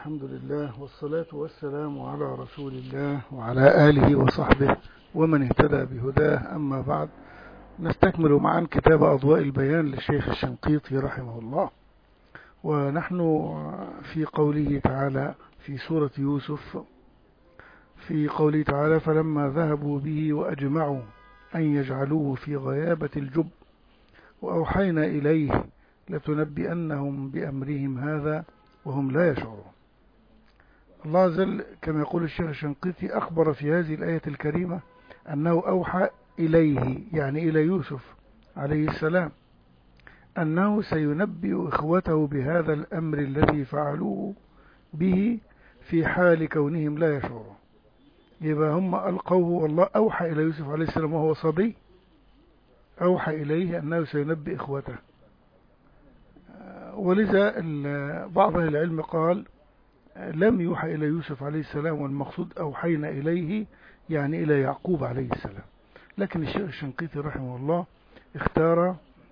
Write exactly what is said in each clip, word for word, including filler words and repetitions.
الحمد لله والصلاة والسلام على رسول الله وعلى آله وصحبه ومن اهتدى بهداه. أما بعد، نستكمل معا كتاب أضواء البيان للشيخ الشنقيطي رحمه الله، ونحن في قوله تعالى في سورة يوسف، في قوله تعالى: فلما ذهبوا به وأجمعوا أن يجعلوه في غيابة الجب وأوحينا إليه لتنبئنهم بأمرهم هذا وهم لا يشعرون. الله عز وجل كما يقول الشيخ الشنقيطي أخبر في هذه الآية الكريمة أنه أوحى إليه، يعني إلى يوسف عليه السلام، أنه سينبئ إخوته بهذا الأمر الذي فعلوه به في حال كونهم لا يشعرون. يبقى هم ألقوه، والله أوحى إلى يوسف عليه السلام وهو صبي، أوحى إليه أنه سينبئ إخوته. ولذا بعض أهل العلم قال لم يوحى إلى يوسف عليه السلام، والمقصود أوحينا إليه يعني إلى يعقوب عليه السلام. لكن الشيخ الشنقيطي رحمه الله اختار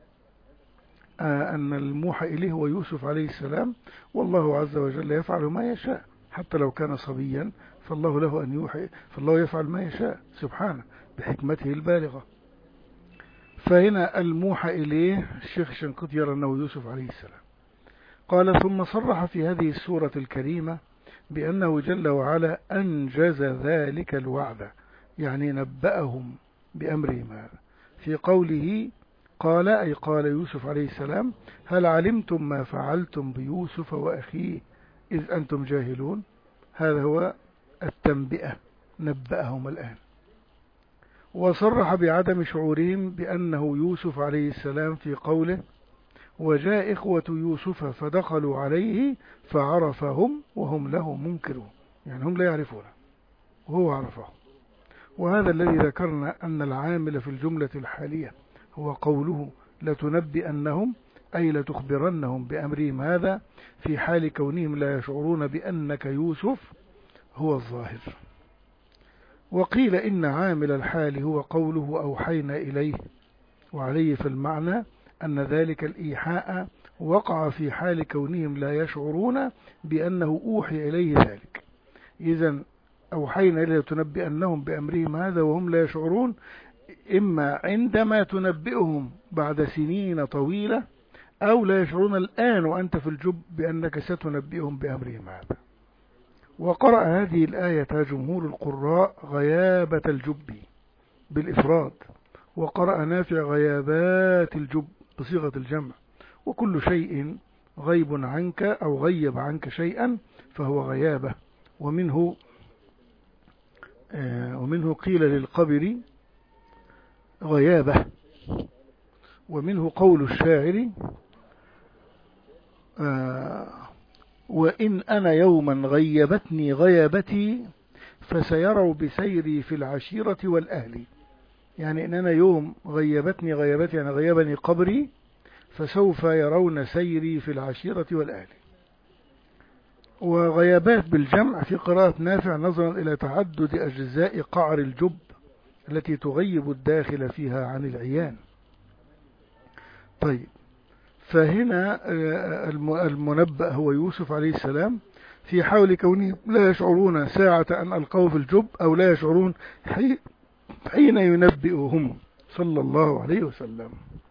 أن الموحى إليه هو يوسف عليه السلام، والله عز وجل يفعل ما يشاء حتى لو كان صبيا، فالله له أن يوحي، فالله يفعل ما يشاء سبحانه بحكمته البالغة. فهنا الموحى إليه الشيخ الشنقيطي يرى أنه يوسف عليه السلام. قال: ثم صرح في هذه السورة الكريمة بأنه جل وعلا أنجز ذلك الوعد، يعني نبأهم بأمرهم هذا، في قوله قال، أي قال يوسف عليه السلام: هل علمتم ما فعلتم بيوسف وأخيه إذ أنتم جاهلون؟ هذا هو التنبئة، نبأهم الآن. وصرح بعدم شعورهم بأنه يوسف عليه السلام في قوله: وجاء إخوة يوسف فدخلوا عليه فعرفهم وهم له منكرون، يعني هم لا يعرفونه وهو عرفهم. وهذا الذي ذكرنا أن العامل في الجملة الحالية هو قوله لتنبئنهم، أي لتخبرنهم بأمرهم هذا في حال كونهم لا يشعرون بأنك يوسف هو الظاهر. وقيل إن عامل الحال هو قوله أوحينا إليه، وعليه في المعنى أن ذلك الإيحاء وقع في حال كونهم لا يشعرون بأنه أوحي إليه ذلك. إذن أوحينا إليه تنبئنهم بأمرهم هذا وهم لا يشعرون، إما عندما تنبئهم بعد سنين طويلة، أو لا يشعرون الآن وأنت في الجب بأنك ستنبئهم بأمرهم هذا. وقرأ هذه الآية جمهور القراء غيابة الجب بالإفراد، وقرأ نافع غيابات الجب بصيغة الجمع. وكل شيء غيب عنك أو غيب عنك شيئا فهو غيابة. ومنه آه ومنه قيل للقبر غيابة. ومنه قول الشاعر: آه وإن أنا يوما غيبتني غيابتي فسيروا بسيري في العشيرة والأهل. يعني إن أنا يوم غيبتني غيبتي، يعني غيبني قبري، فسوف يرون سيري في العشيرة والأهل. وغيابات بالجمع في قراءة نافع نظرا إلى تعدد أجزاء قعر الجب التي تغيب الداخل فيها عن العيان. طيب، فهنا المنبأ هو يوسف عليه السلام في حال كونهم لا يشعرون ساعة أن ألقوه في الجب، أو لا يشعرون حين ينبئهم صلى الله عليه وسلم.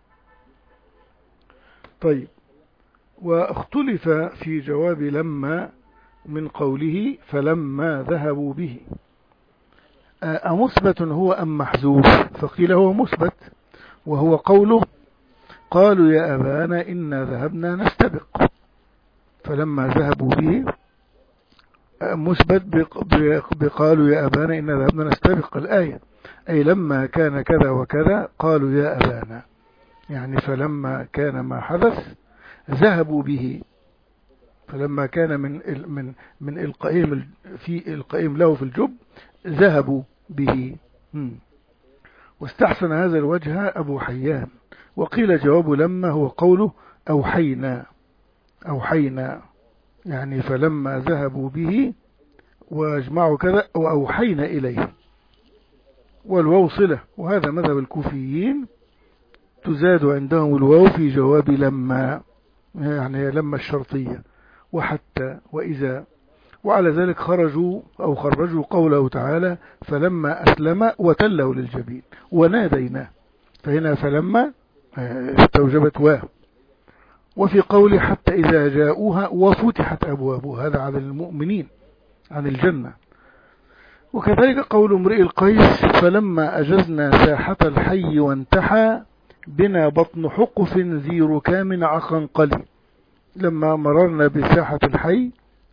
طيب، واختلف في جواب لما من قوله فلما ذهبوا به، أمثبت هو أم محذوف؟ فقيل هو مثبت، وهو قوله قالوا يا أبانا إنا ذهبنا نستبق. فلما ذهبوا به مثبت بقالوا يا أبانا إنا ذهبنا نستبق الآية، أي لما كان كذا وكذا قالوا يا أبانا، يعني فلما كان ما حدث ذهبوا به. فلما كان من من من القائم في القائم له في الجب ذهبوا به. واستحسن هذا الوجه أبو حيان. وقيل جواب لما هو قوله أوحينا، أوحينا يعني فلما ذهبوا به واجمعوا كذا وأوحينا إليه، والواو صلة. وهذا مذهب الكوفيين، تزاد عندهم الواو في جواب لما، يعني لما الشرطية، وحتى وإذا. وعلى ذلك خرجوا أو خرجوا قوله تعالى فلما أسلم وتله للجبين وناديناه، فهنا فلما استوجبت واه. وفي قوله حتى إذا جاءوها وفتحت أبوابها، هذا عن المؤمنين عن الجنة. وكذلك قول امرئ القيس فلما أجزنا ساحة الحي وانتحى بنا بطن حقف ذي ركام عقنقلي، لما مررنا بساحة الحي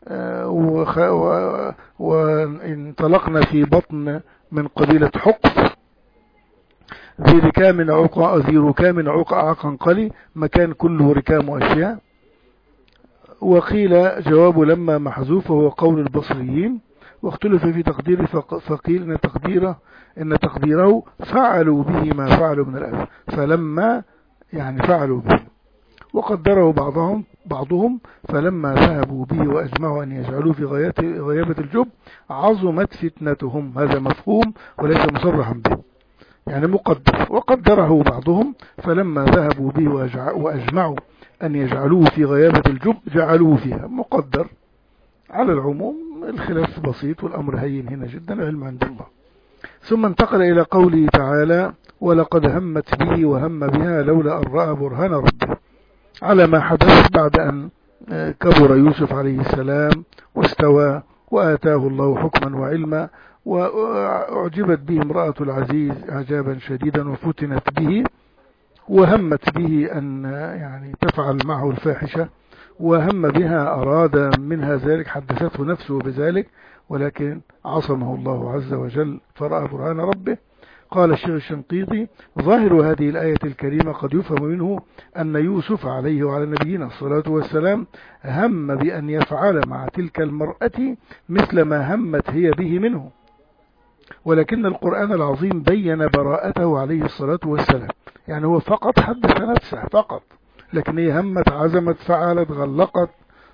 وانطلقنا في بطن من قبيلة حقف ذي ركام عقا ذي ركام عقا عقنقلي، مكان كله ركام وأشياء. وقيل جواب لما محذوف وهو قول البصريين، واختلف في تقديره فقيل ان تقديره ان تقديره فعلوا به ما فعلوا من الأذى، فلما يعني فعلوا به. وقدره بعضهم بعضهم فلما ذهبوا به وأجمعوا أن يجعلوه في غيابة الجب عظمت فتنتهم، هذا مفهوم وليس مصرحا به، يعني مقدر. وقدره بعضهم فلما ذهبوا به وأجمعوا أن يجعلوه في غيابة الجب جعلوه فيها، مقدر. على العموم الخلاف بسيط والأمر هين هنا جدا، العلم عند الله. ثم انتقل إلى قوله تعالى ولقد همت به وهم بها لولا أن رأى برهان ربه، على ما حدث بعد أن كبر يوسف عليه السلام واستوى وآتاه الله حكما وعلما، وأعجبت به امرأة العزيز إعجابا شديدا وفتنت به، وهمت به أن يعني تفعل معه الفاحشة، وهم بها أراد منها ذلك، حدثته نفسه بذلك، ولكن عصمه الله عز وجل فرأى برهان ربه. قال الشيخ الشنقيطي ظاهر هذه الآية الكريمة قد يفهم منه أن يوسف عليه وعلى نبينا الصلاة والسلام هم بأن يفعل مع تلك المرأة مثل ما همت هي به منه، ولكن القرآن العظيم بين براءته عليه الصلاة والسلام، يعني هو فقط حدث نفسه فقط، لكن هي همت عزمت فعلت غلقت.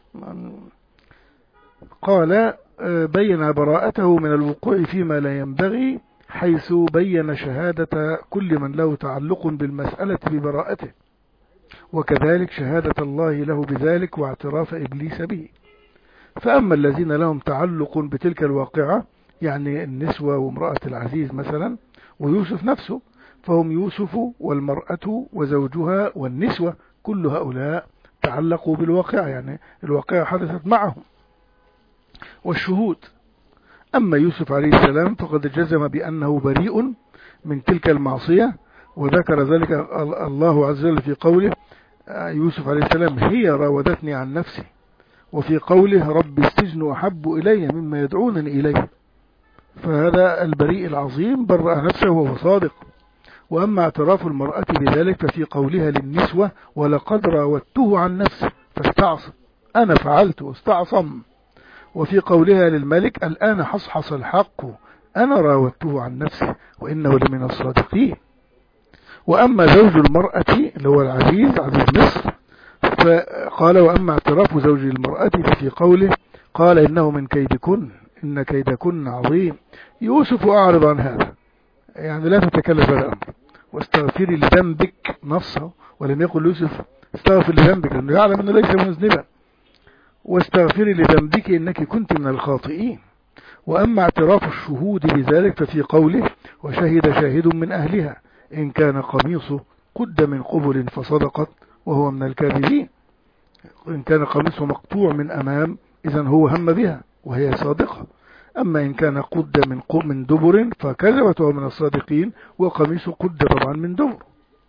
قال بين براءته من الوقوع فيما لا ينبغي، حيث بين شهادة كل من له تعلق بالمسألة ببراءته، وكذلك شهادة الله له بذلك واعتراف إبليس به. فأما الذين لهم تعلق بتلك الواقعة، يعني النسوة وامرأة العزيز مثلا ويوسف نفسه، فهم يوسف والمرأة وزوجها والنسوة، كل هؤلاء تعلقوا بالواقعة، يعني الواقعة حدثت معهم والشهود. أما يوسف عليه السلام فقد جزم بأنه بريء من تلك المعصية، وذكر ذلك الله عز وجل في قوله يوسف عليه السلام هي راودتني عن نفسي، وفي قوله رب السجن أحب إلي مما يدعونني إليه، فهذا البريء العظيم برأ نفسه وهو صادق. وأما اعتراف المرأة بذلك ففي قولها للنسوة ولقد راودته عن نفسه فاستعصم، أنا فعلت واستعصم. وفي قولها للملك الآن حصحص الحق أنا راودته عن نفسه وإنه لمن الصادقين. وأما زوج المرأة اللي هو العزيز عزيز مصر، فقال وأما اعتراف زوج المرأة ففي قوله قال إنه من كيدكن إن كيدكن عظيم. يوسف أعرض عن هذا، يعني لا تتكلم هذا الأمر، واستغفري لذنبك نصه، ولم يقل يوسف استغفر لذنبك لأنه يعلم أنه ليس مذنبا، واستغفري لذنبك إنك كنت من الخاطئين. وأما اعتراف الشهود بذلك ففي قوله وشهد شاهد من أهلها إن كان قميصه قد من قبل فصدقت وهو من الكاذبين، إن كان قميصه مقطوع من أمام إذن هو هم بها وهي صادقة، أما إن كان قد من من دبر فكذبت وهو من الصادقين، وقميصه قد طبعا من دبر.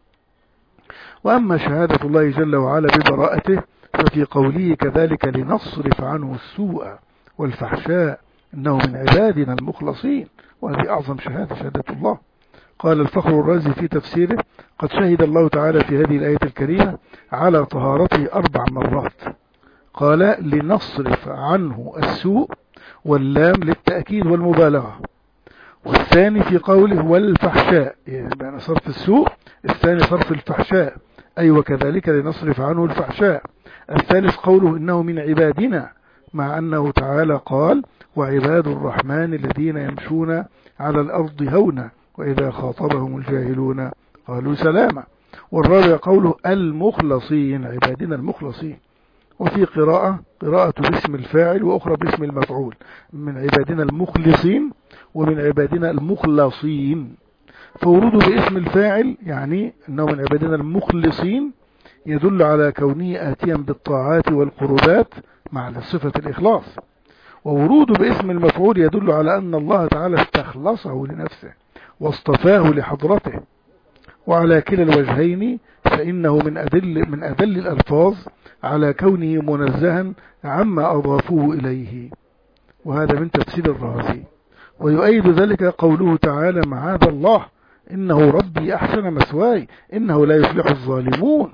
وأما شهادة الله جل وعلا ببراءته ففي قوله كذلك لنصرف عنه السوء والفحشاء إنه من عبادنا المخلصين، وهذه أعظم شهادة شهادة الله. قال الفخر الرازي في تفسيره قد شهد الله تعالى في هذه الآية الكريمة على طهارته أربع مرات، قال لنصرف عنه السوء واللام للتأكيد والمبالغة، والثاني في قوله والفحشاء يعني صرف السوء، الثاني صرف الفحشاء أي وكذلك لنصرف عنه الفحشاء، الثالث قوله إنه من عبادنا مع أنه تعالى قال وعباد الرحمن الذين يمشون على الأرض هونا وإذا خاطبهم الجاهلون قالوا سلاما، والرابع قوله المخلصين عبادنا المخلصين، وفي قراءة قراءة باسم الفاعل وأخرى باسم المفعول، من عبادنا المخلصين ومن عبادنا المخلصين. فوروده باسم الفاعل يعني أنه من عبادنا المخلصين يدل على كونه آتيا بالطاعات والقربات مع صفة الإخلاص، ووروده باسم المفعول يدل على أن الله تعالى استخلصه لنفسه واصطفاه لحضرته. وعلى كلا الوجهين فإنه من أدل من أدل الألفاظ على كونه منزها عما أضافوه إليه، وهذا من تفسير الرازي. ويؤيد ذلك قوله تعالى: معاذ الله إنه ربي أحسن مثواي إنه لا يفلح الظالمون.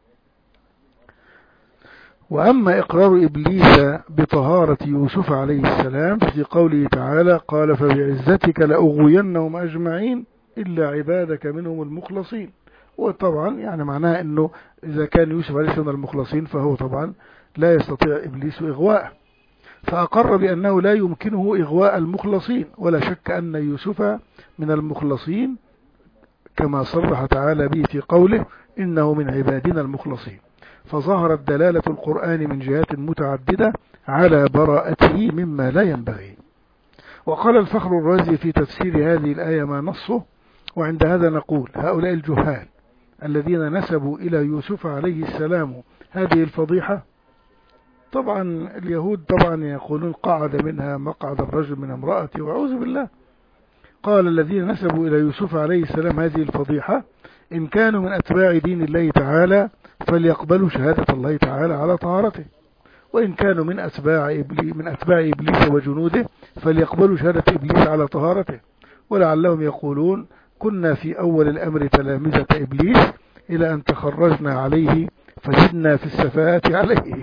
وأما إقرار إبليس بطهارة يوسف عليه السلام في قوله تعالى: قال فبعزتك لأغوينهم أجمعين إلا عبادك منهم المخلصين. وطبعا يعني معناه أنه إذا كان يوسف عليه السلام المخلصين فهو طبعا لا يستطيع إبليس إغواءه، فأقر بأنه لا يمكنه إغواء المخلصين، ولا شك أن يوسف من المخلصين كما صرح تعالى به في قوله: إنه من عبادنا المخلصين. فظهرت دلالة القرآن من جهات متعددة على براءته مما لا ينبغي. وقال الفخر الرازي في تفسير هذه الآية ما نصه: وعند هذا نقول هؤلاء الجهال الذين نسبوا إلى يوسف عليه السلام هذه الفضيحة، طبعا اليهود طبعا يقولون قعد منها مقعد الرجل من امرأته وأعوذ بالله. قال الذين نسبوا إلى يوسف عليه السلام هذه الفضيحة إن كانوا من أتباع دين الله تعالى فليقبلوا شهادة الله تعالى على طهارته، وإن كانوا من أتباع إبليس, من أتباع إبليس وجنوده فليقبلوا شهادة إبليس على طهارته. ولعلهم يقولون كنا في أول الأمر تلامذة إبليس إلى أن تخرجنا عليه فزدنا في السفاهات عليه.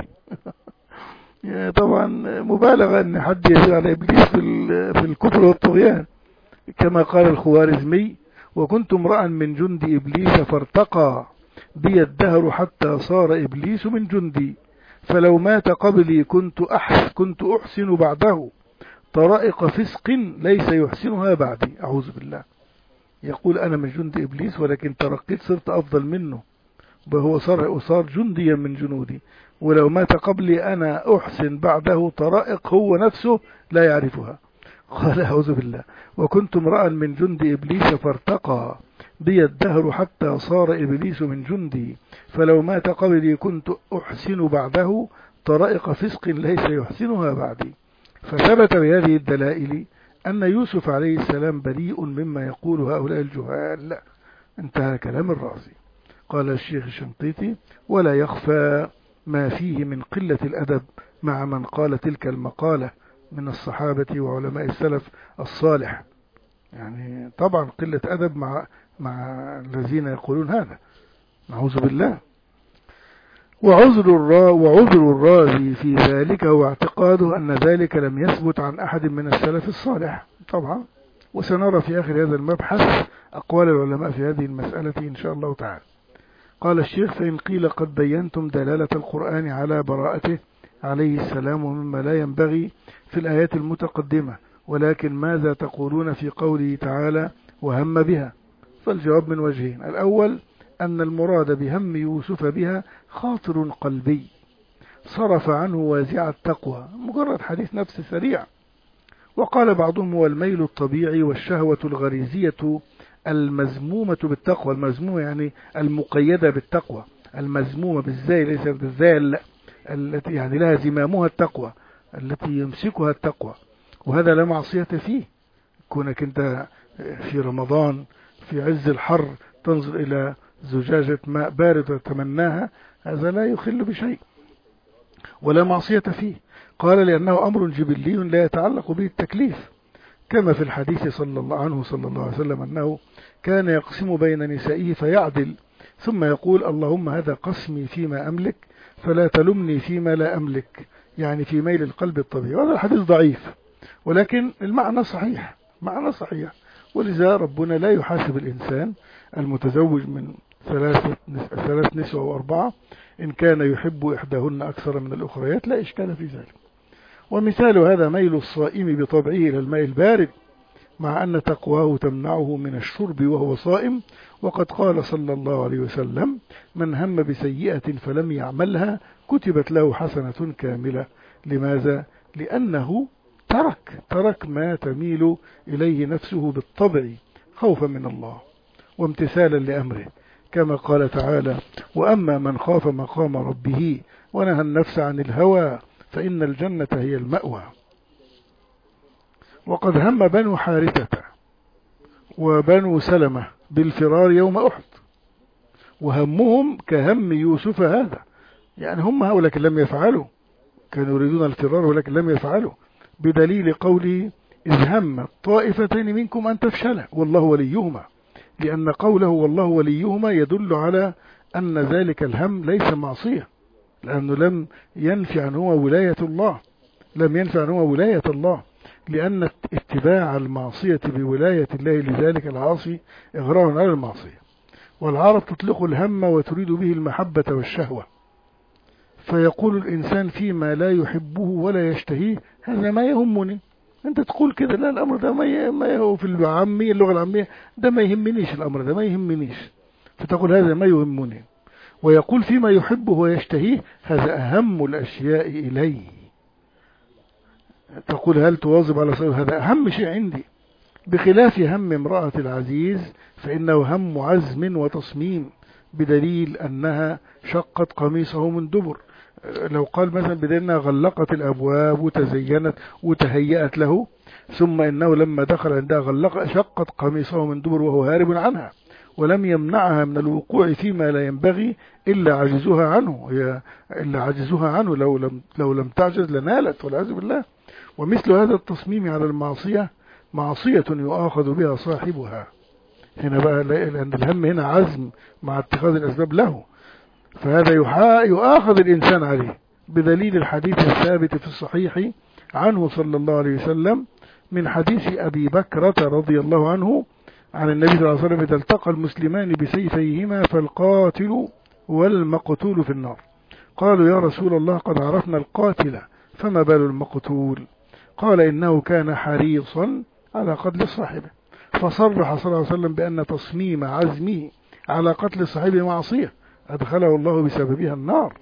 طبعا مبالغة أن حد يزيد على إبليس في الكفر والطغيان، كما قال الخوارزمي: وكنت امرأ من جند إبليس فارتقى بي الدهر حتى صار إبليس من جندي، فلو مات قبلي كنت أحسن, كنت أحسن بعده طرائق فسق ليس يحسنها بعدي. أعوذ بالله. يقول أنا من جند إبليس ولكن ترقيت صرت أفضل منه، وهو صار, صار جنديا من جنودي، ولو مات قبلي أنا أحسن بعده طرائق هو نفسه لا يعرفها. قال أعوذ بالله: وكنت امرأ من جند إبليس فارتقى بي الدهر حتى صار إبليس من جندي، فلو مات قبلي كنت أحسن بعده طرائق فسق ليس يحسنها بعدي. فثبت بهذه الدلائل أن يوسف عليه السلام بريء مما يقول هؤلاء الجهال. انتهى كلام الرازي. قال الشيخ الشنقيطي: ولا يخفى ما فيه من قلة الأدب مع من قال تلك المقالة من الصحابة وعلماء السلف الصالح. يعني طبعا قلة أدب مع مع الذين يقولون هذا، نعوذ بالله. وعذر الرا وعذر الرازي في ذلك هو اعتقاده أن ذلك لم يثبت عن أحد من السلف الصالح طبعا. وسنرى في آخر هذا المبحث أقوال العلماء في هذه المسألة إن شاء الله تعالى. قال الشيخ: فإن قيل قد بينتم دلالة القرآن على براءته عليه السلام ومما لا ينبغي في الآيات المتقدمة، ولكن ماذا تقولون في قوله تعالى وهم بها؟ فالجواب من وجهين: الأول أن المراد بهم يوسف بها خاطر قلبي صرف عنه وازع التقوى، مجرد حديث نفس سريع. وقال بعضهم هو الميل الطبيعي والشهوة الغريزية المزمومة بالتقوى. المزمومة يعني المقيدة بالتقوى، المزمومة بالزاي ليس بالزال، التي يعني لها زمامها التقوى، التي يمسكها التقوى، وهذا لا معصية فيه. كونك انت في رمضان في عز الحر تنظر إلى زجاجة ماء بارد وتتمناها، هذا لا يخل بشيء ولا معصية فيه. قال: لأنه أمر جبلي لا يتعلق به التكليف، كما في الحديث صلى الله عنه صلى الله عليه وسلم أنه كان يقسم بين نسائه فيعدل ثم يقول: اللهم هذا قسمي فيما أملك فلا تلمني فيما لا أملك، يعني في ميل القلب الطبيعي. وهذا الحديث ضعيف ولكن المعنى صحيح، معنى صحيح. ولذا ربنا لا يحاسب الإنسان المتزوج من ثلاثة ثلاث نسوة وأربعة إن كان يحب إحداهن أكثر من الأخريات، لا إشكال في ذلك. ومثال هذا ميل الصائم بطبعه إلى الماء البارد، مع أن تقواه تمنعه من الشرب وهو صائم. وقد قال صلى الله عليه وسلم: من هم بسيئة فلم يعملها كتبت له حسنة كاملة. لماذا؟ لأنه ترك ترك ما تميل إليه نفسه بالطبع خوفا من الله وامتثالا لأمره، كما قال تعالى: وأما من خاف مقام ربه ونهى النفس عن الهوى فإن الجنة هي المأوى. وقد هم بنو حارثة وبنو سلمة بالفرار يوم أحد، وهمهم كهم يوسف هذا، يعني هم هؤلاء لكن لم يفعلوا، كانوا يريدون الفرار ولكن لم يفعلوا، بدليل قوله: إذ هم طائفتين منكم أن تفشلا والله وليهما، لأن قوله والله وليهما يدل على أن ذلك الهم ليس معصية، لأنه لم ينفي عنه ولاية الله، لم ينفي عنه ولاية الله، لأن اتباع المعصية بولاية الله لذلك العاصي إغراء على المعصية. والعرب تطلق الهم وتريد به المحبة والشهوة، فيقول الإنسان فيما لا يحبه ولا يشتهيه: هذا ما يهمني. أنت تقول كده: لا، الأمر ده ما ما هو في العامية، اللغة العامية، ده ما يهمنيش، الأمر ده ما يهمنيش، فتقول هذا ما يهمني. ويقول فيما يحبه ويشتهيه: هذا أهم الأشياء إلي. تقول: هل تواظب على صلاة؟ هذا أهم شيء عندي. بخلاف هم امرأة العزيز فإنه هم عزم وتصميم، بدليل أنها شقت قميصه من دبر. لو قال مثلا بدليل أنها غلقت الأبواب وتزينت وتهيأت له، ثم إنه لما دخل عندها غلق شقت قميصه من دبر وهو هارب عنها، ولم يمنعها من الوقوع فيما لا ينبغي إلا عجزها عنه، هي إلا عجزها عنه، لو لم لو لم تعجز لنالت والعياذ بالله. ومثل هذا التصميم على المعصية معصية يؤاخذ بها صاحبها. هنا بقى لأن الهم هنا عزم مع اتخاذ الأسباب له، فهذا يؤاخذ الإنسان عليه، بدليل الحديث الثابت في الصحيح عنه صلى الله عليه وسلم من حديث أبي بكرة رضي الله عنه عن النبي صلى الله عليه وسلم: إذا التقى المسلمان بسيفيهما فالقاتل والمقتول في النار. قالوا: يا رسول الله قد عرفنا القاتل فما بال المقتول؟ قال: إنه كان حريصا على قتل صاحبه. فصرح صلى الله عليه وسلم بأن تصميم عزمه على قتل صاحبه معصية أدخله الله بسببها النار.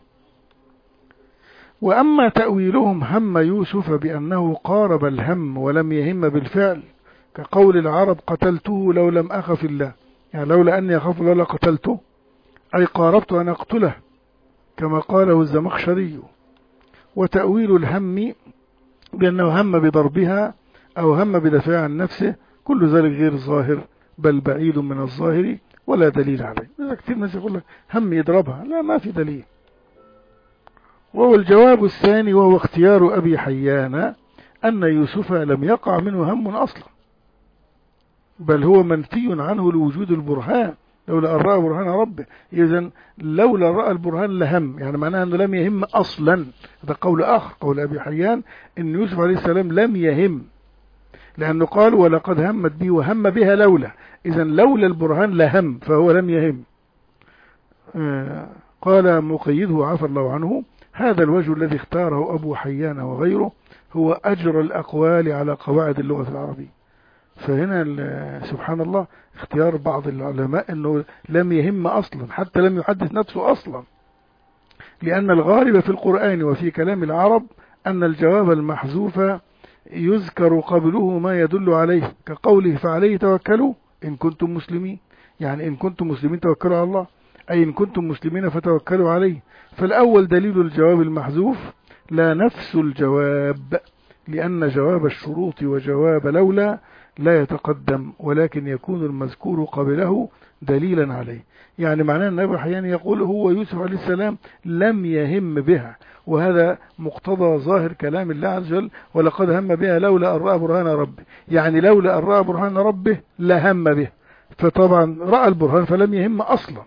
وأما تأويلهم هم يوسف بأنه قارب الهم ولم يهم بالفعل، كقول العرب: قتلته لو لم أخف الله، يعني لولا أني أخاف الله لقتلته، أي قاربت أن أقتله، كما قاله الزمخشري. وتأويل الهم بأنه هم بضربها أو هم بدفاع عن نفسه، كل ذلك غير ظاهر، بل بعيد من الظاهر ولا دليل عليه. إذا كثير ناس يقول لك هم يضربها، لا، ما في دليل. وهو الجواب الثاني، وهو اختيار أبي حيان أن يوسف لم يقع منه هم أصلا، بل هو منفي عنه لوجود البرهان، لولا أن رأى برهان ربه. إذن لولا رأى البرهان لهم، يعني معناه أنه لم يهم أصلا. هذا قول آخر، قول أبي حيان أن يوسف عليه السلام لم يهم، لأنه قال: ولقد همت به وهم بها لولا. إذن لولا البرهان لهم، فهو لم يهم. آه قال مقيده عفى الله عنه: هذا الوجه الذي اختاره أبو حيان وغيره هو أجر الأقوال على قواعد اللغة العربية. فهنا سبحان الله اختيار بعض العلماء أنه لم يهم أصلا، حتى لم يحدث نفسه أصلا، لأن الغالب في القرآن وفي كلام العرب أن الجواب المحذوف يذكر قبله ما يدل عليه، كقوله: فعليه توكلوا إن كنتم مسلمين، يعني إن كنتم مسلمين توكلوا على الله، أي إن كنتم مسلمين فتوكلوا عليه. فالأول دليل الجواب المحذوف لا نفس الجواب، لأن جواب الشروط وجواب لولا لا يتقدم، ولكن يكون المذكور قبله دليلا عليه. يعني معناه أن أبو حيان يقول هو يوسف عليه السلام لم يهم بها، وهذا مقتضى ظاهر كلام الله عز وجل: ولقد هم بها لولا أن رأى برهان ربه، يعني لولا أن رأى برهان ربه لهم به، فطبعا رأى البرهان فلم يهم أصلا.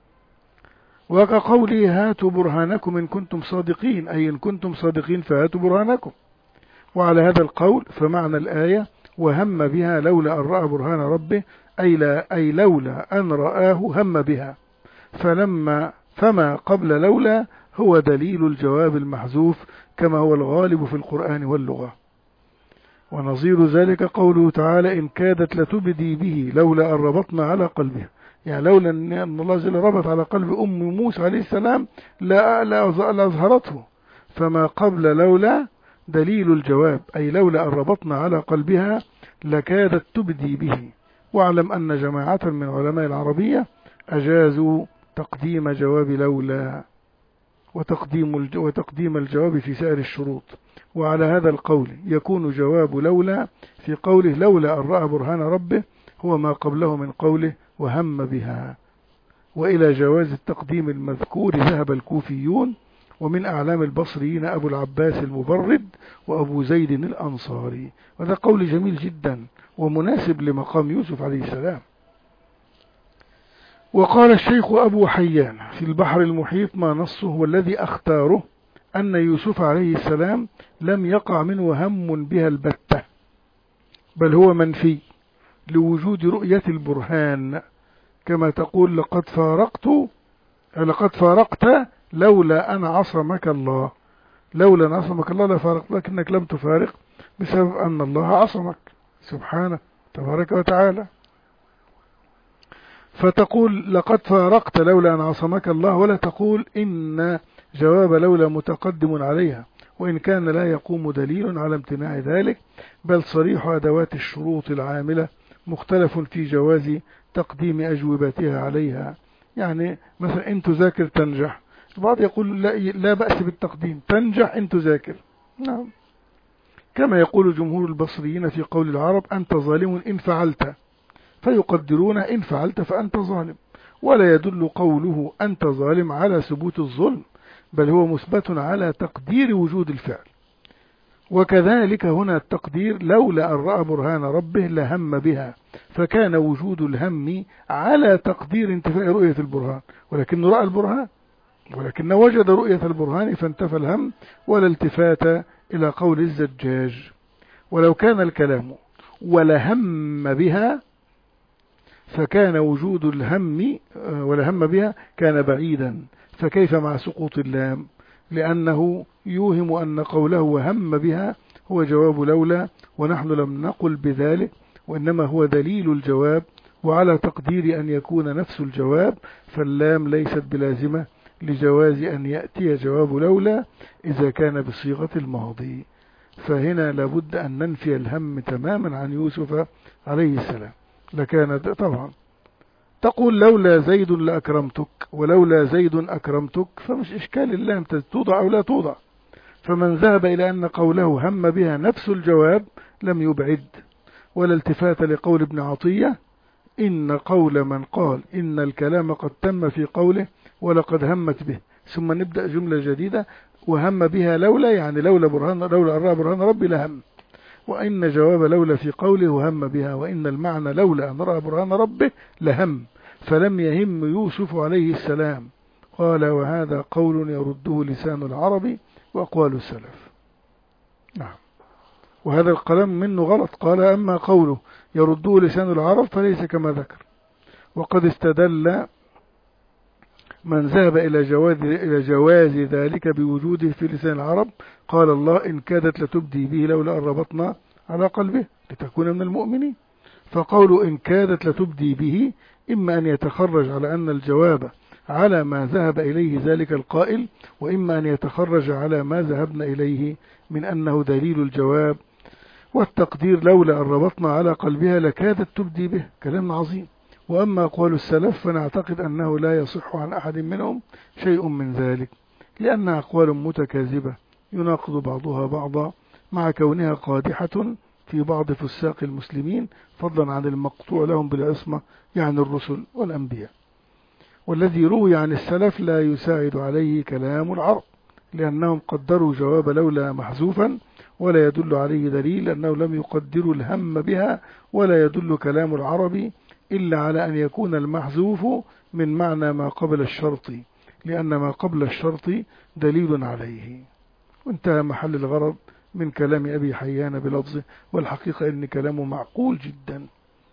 وكقوله: هاتوا برهانكم إن كنتم صادقين، أي إن كنتم صادقين فهاتوا برهانكم. وعلى هذا القول فمعنى الآية: وهم بها لولا أن رأى برهان ربه، أي, لا أي لولا أن رآه هم بها، فلما فما قبل لولا هو دليل الجواب المحذوف، كما هو الغالب في القرآن واللغة. ونظير ذلك قوله تعالى: إن كادت لتبدي به لولا أن ربطنا على قلبها، يعني لولا أن الله جل ربط على قلب أم موسى عليه السلام لأظهرته. فما قبل لولا دليل الجواب، أي لولا أن ربطنا على قلبها لكادت تبدي به. واعلم أن جماعة من علماء العربية أجازوا تقديم جواب لولا وتقديم وتقديم الجواب في سائر الشروط. وعلى هذا القول يكون جواب لولا في قوله لولا أن رأى برهان ربه هو ما قبله من قوله وهم بها. وإلى جواز التقديم المذكور ذهب الكوفيون، ومن أعلام البصريين أبو العباس المبرد وأبو زيد الأنصاري. وهذا قول جميل جدا ومناسب لمقام يوسف عليه السلام. وقال الشيخ أبو حيان في البحر المحيط ما نصه والذي أختاره أن يوسف عليه السلام لم يقع منه هم بها البتة، بل هو منفي لوجود رؤية البرهان، كما تقول لقد فارقت لقد فارقت لولا أن عصمك الله، لولا أن عصمك الله لفارقت، لكنك لم تفارق بسبب أن الله عصمك سبحانه تبارك وتعالى. فتقول لقد فارقت لولا أن عصمك الله، ولا تقول إن جواب لولا متقدم عليها، وإن كان لا يقوم دليل على امتناع ذلك، بل صريح أدوات الشروط العاملة مختلف في جواز تقديم أجوبتها عليها. يعني مثلا إن تذاكر تنجح، البعض يقول لا, لا بأس بالتقديم، تنجح إن تذاكر، نعم. كما يقول جمهور البصريين في قول العرب أنت ظالم إن فعلت، فيقدرون إن فعلت فأنت ظالم، ولا يدل قوله أنت ظالم على ثبوت الظلم، بل هو مثبت على تقدير وجود الفعل. وكذلك هنا التقدير لولا أن رأى برهان ربه لهم بها، فكان وجود الهم على تقدير انتفاء رؤية البرهان، ولكن رأى البرهان، ولكن وجد رؤية البرهان فانتفى الهم، ولا التفات إلى قول الزجاج. ولو كان الكلام ولهم بها فكان وجود الهم ولهم بها كان بعيدا، فكيف مع سقوط اللام؟ لأنه يوهم أن قوله وهم بها هو جواب لولا، ونحن لم نقل بذلك، وإنما هو دليل الجواب، وعلى تقدير أن يكون نفس الجواب، فاللام ليست بلازمة لجواز أن يأتي جواب لولا إذا كان بصيغة الماضي. فهنا لابد أن ننفي الهم تماما عن يوسف عليه السلام. لكان طبعا تقول لولا زيد لأكرمتك، ولولا زيد أكرمتك، فمش إشكال اللام توضع أو لا توضع. فمن ذهب إلى أن قوله هم بها نفس الجواب لم يبعد، ولا التفات لقول ابن عطية إن قول من قال إن الكلام قد تم في قوله ولقد همت به، ثم نبدأ جملة جديدة وهم بها لولا، يعني لولا برهان لولا أرى برهان ربي لهم، وإن جواب لولا في قوله هم بها، وإن المعنى لولا أن رأى برهان ربه لهم، فلم يهم يوسف عليه السلام. قال وهذا قول يرده لسان العرب وأقوال السلف. نعم، وهذا الكلام منه غلط. قال أما قوله يرده لسان العرب فليس كما ذكر. وقد استدل من ذهب إلى جواز, إلى جواز ذلك بوجوده في لسان العرب، قال الله إن كادت لتبدي به لولا أن ربطنا على قلبه لتكون من المؤمنين. فقول إن كادت لتبدي به إما أن يتخرج على أن الجواب على ما ذهب إليه ذلك القائل، وإما أن يتخرج على ما ذهبنا إليه من أنه دليل الجواب. والتقدير لولا أن ربطنا على قلبها لكادت تبدي به، كلام عظيم. وأما أقوال السلف فنعتقد أنه لا يصح عن أحد منهم شيء من ذلك، لأنها أقوال متكاذبة يناقض بعضها بعضا، مع كونها قادحة في بعض فساق المسلمين، فضلا عن المقطوع لهم بالعصمة يعني الرسل والأنبياء. والذي روي عن السلف لا يساعد عليه كلام العرب، لأنهم قدروا جواب لولا محذوفا، ولا يدل عليه دليل أنه لم يقدروا الهم بها، ولا يدل كلام العرب إلا على أن يكون المحذوف من معنى ما قبل الشرط، لأن ما قبل الشرط دليل عليه. وانتهى محل الغرض من كلام أبي حيان بلفظه، والحقيقة أن كلامه معقول جدا.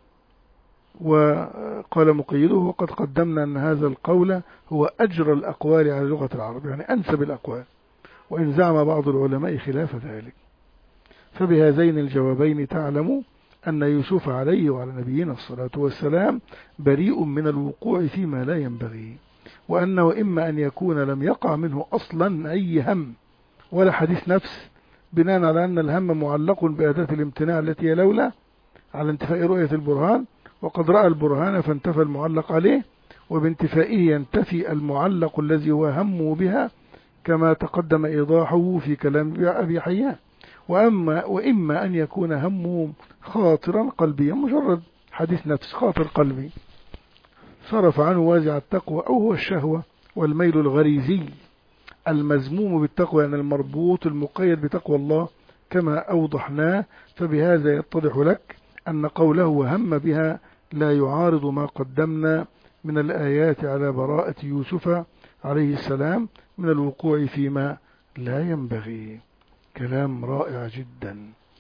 وقال مقيده وقد قدمنا أن هذا القول هو أجرى الأقوال على لغة العرب، يعني أنسب الأقوال، وإن زعم بعض العلماء خلاف ذلك. فبهذين الجوابين تعلم أن يوسف عليه وعلى نبينا الصلاة والسلام بريء من الوقوع فيما لا ينبغي، وأنه إما أن يكون لم يقع منه أصلا أي هم ولا حديث نفس، بناء على أن الهم معلق بأداة الامتناع التي هي لولا على انتفاء رؤية البرهان، وقد رأى البرهان فانتفى المعلق عليه، وبانتفائه ينتفي المعلق الذي هو همه بها، كما تقدم إيضاحه في كلام أبي حيان. وأما وإما أن يكون همه خاطرا قلبيا، مجرد حديث نفس خاطر قلبي صرف عنه وازع التقوى، أو هو الشهوة والميل الغريزي المزموم بالتقوى، يعني المربوط المقيد بتقوى الله كما أوضحناه. فبهذا يتضح لك أن قوله وهم بها لا يعارض ما قدمنا من الآيات على براءة يوسف عليه السلام من الوقوع فيما لا ينبغي. كلام رائع جدا.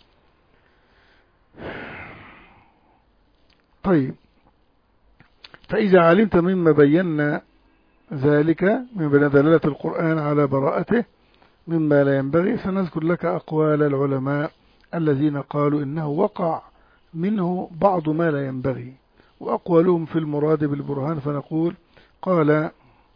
طيب، فإذا علمت مما بينا ذلك من دلالة القرآن على براءته مما لا ينبغي، سنذكر لك أقوال العلماء الذين قالوا إنه وقع منه بعض ما لا ينبغي، وأقوالهم في المراد بالبرهان. فنقول قال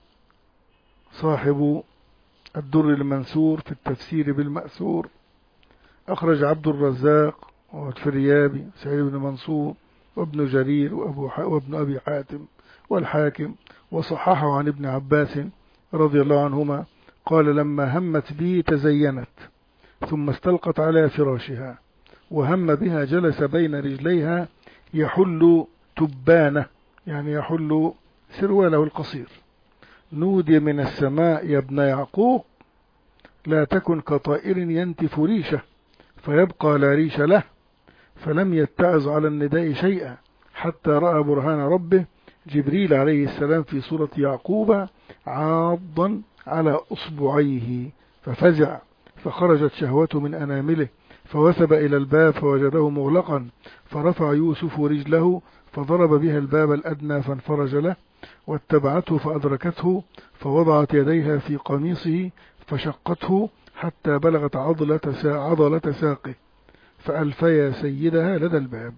صاحب الدر المنثور في التفسير بالمأثور، أخرج عبد الرزاق والفريابي سعيد بن منصور وابن جرير وأبو وابن أبي حاتم والحاكم، وصححه عن ابن عباس رضي الله عنهما قال لما همت به تزينت ثم استلقت على فراشها، وهم بها جلس بين رجليها يحل تبانه، يعني يحل سرواله القصير، نودي من السماء يا ابن يعقوب لا تكن كطائر ينتف ريشه فيبقى لا ريش له، فلم يتعظ على النداء شيئا حتى رأى برهان ربه جبريل عليه السلام في صورة يعقوب عاضا على أصبعيه، ففزع فخرجت شهوته من أنامله، فوثب إلى الباب فوجده مغلقا، فرفع يوسف رجله فضرب بها الباب الأدنى فانفرج له، واتبعته فأدركته فوضعت يديها في قميصه فشقته حتى بلغت عضلة عضلة ساقه، فألفيا سيدها لدى الباب.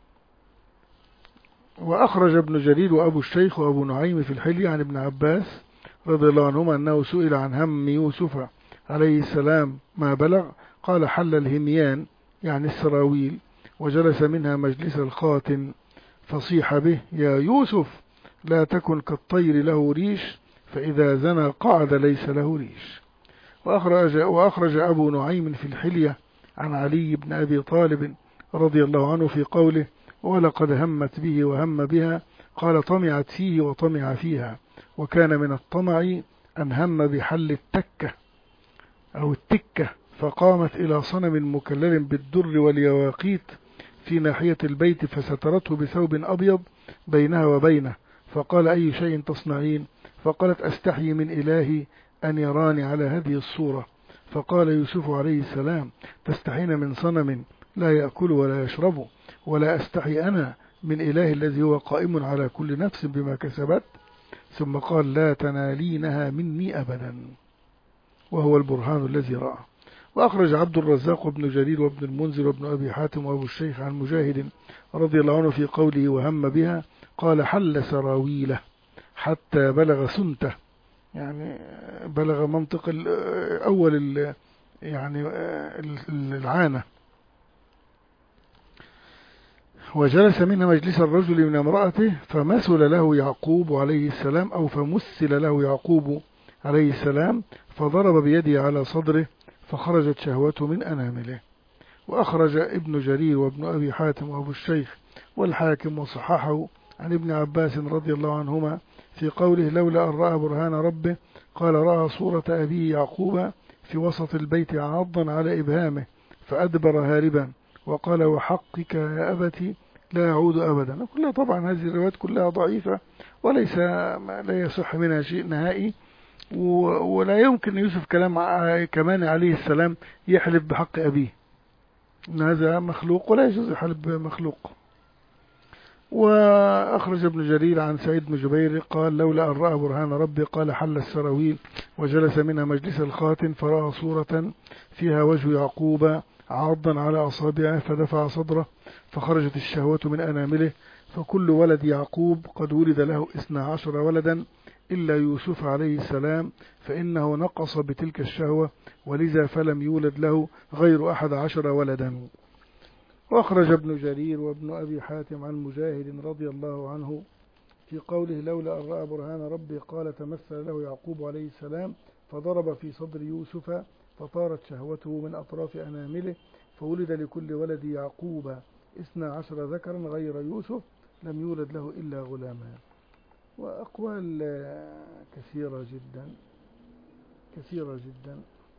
وأخرج ابن جرير وأبو الشيخ وأبو نعيم في الحلية عن ابن عباس رضي الله عنهما أنه سئل عن هم يوسف عليه السلام ما بلغ، قال حل الهميان يعني السراويل وجلس منها مجلس الخاتن، فصيح به يا يوسف لا تكن كالطير له ريش فإذا زنى قعد ليس له ريش. وأخرج, وأخرج أبو نعيم في الحلية عن علي بن أبي طالب رضي الله عنه في قوله ولقد همت به وهم بها، قال طمعت فيه وطمع فيها، وكان من الطمع أن هم بحل التكة أو التكة، فقامت إلى صنم مكلل بالدر واليواقيت في ناحية البيت فسترته بثوب أبيض بينها وبينه، فقال أي شيء تصنعين؟ فقالت أستحي من إلهي أن يراني على هذه الصورة. فقال يوسف عليه السلام تستحين من صنم لا يأكل ولا يشرب، ولا أستحي أنا من إله الذي هو قائم على كل نفس بما كسبت. ثم قال لا تنالينها مني أبدا، وهو البرهان الذي رأى. وأخرج عبد الرزاق وابن جرير وابن المنذر وابن أبي حاتم وأبو الشيخ عن مجاهد رضي الله عنه في قوله وهم بها قال حل سراويله حتى بلغ سنته، يعني بلغ منطق أول يعني العانة، وجلس منها مجلس الرجل من امرأته فمثل له يعقوب عليه السلام أو فمثل له يعقوب عليه السلام، فضرب بيده على صدره فخرجت شهوته من أنامله. وأخرج ابن جرير وابن أبي حاتم وأبو الشيخ والحاكم وصححه عن ابن عباس رضي الله عنهما في قوله لولا أن رأى برهان ربه قال رأى صورة أبيه يعقوب في وسط البيت عاضا على إبهامه فأدبر هاربا وقال وحقك يا أبتي لا يعود أبدا. كلها طبعا هذه الروايات كلها ضعيفة وليس لا يصح منها شيء نهائي، ولا يمكن يوسف كلام كمان عليه السلام يحلف بحق أبيه، إن هذا مخلوق ولا يجوز يحلف بمخلوق. وأخرج ابن جرير عن سعيد بن جبير قال لولا أن رأى برهان ربي قال حل السراويل وجلس منها مجلس الخاتم فرأى صورة فيها وجه يعقوب عاضا على أصابعه فدفع صدره فخرجت الشهوة من أنامله، فكل ولد يعقوب قد ولد له اثنا عشر ولدا إلا يوسف عليه السلام، فإنه نقص بتلك الشهوة، ولذا فلم يولد له غير أحد عشر ولدا. وأخرج ابن جرير وابن أبي حاتم عن مجاهد رضي الله عنه في قوله لولا أن رأى برهان ربي قال تمثل له يعقوب عليه السلام فضرب في صدر يوسف فطارت شهوته من أطراف أنامله، فولد لكل ولد يعقوب اثنا عشر ذكرا غير يوسف لم يولد له إلا غلامان. وأقوال كثيرة جدا كثيرة جدا.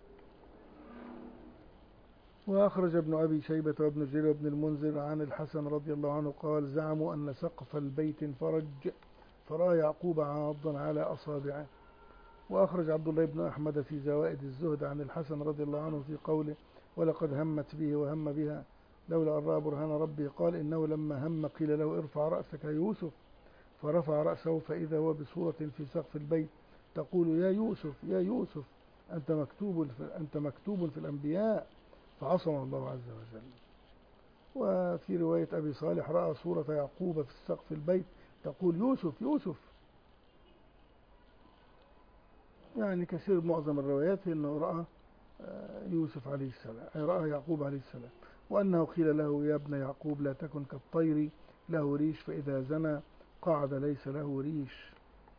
وأخرج ابن أبي شيبة وابن جرير وابن المنذر عن الحسن رضي الله عنه قال زعموا أن سقف البيت انفرج فرأى يعقوب عاضا على أصابعه. وأخرج عبد الله بن أحمد في زوائد الزهد عن الحسن رضي الله عنه في قوله ولقد همت به وهم بها لولا أن رأى برهان ربي قال إنه لما هم قيل له ارفع رأسك يا يوسف فرفع رأسه فإذا هو بصورة في سقف البيت تقول يا يوسف يا يوسف أنت مكتوب في, أنت مكتوب في الأنبياء، فعصم الله عز وجل. وفي رواية أبي صالح رأى صورة يعقوب في سقف البيت تقول يوسف يوسف. يعني كثير معظم الروايات أنه رأى يوسف عليه السلام، رأى يعقوب عليه السلام، وأنه قيل له يا ابن يعقوب لا تكن كالطير له ريش فإذا زنى قعد ليس له ريش.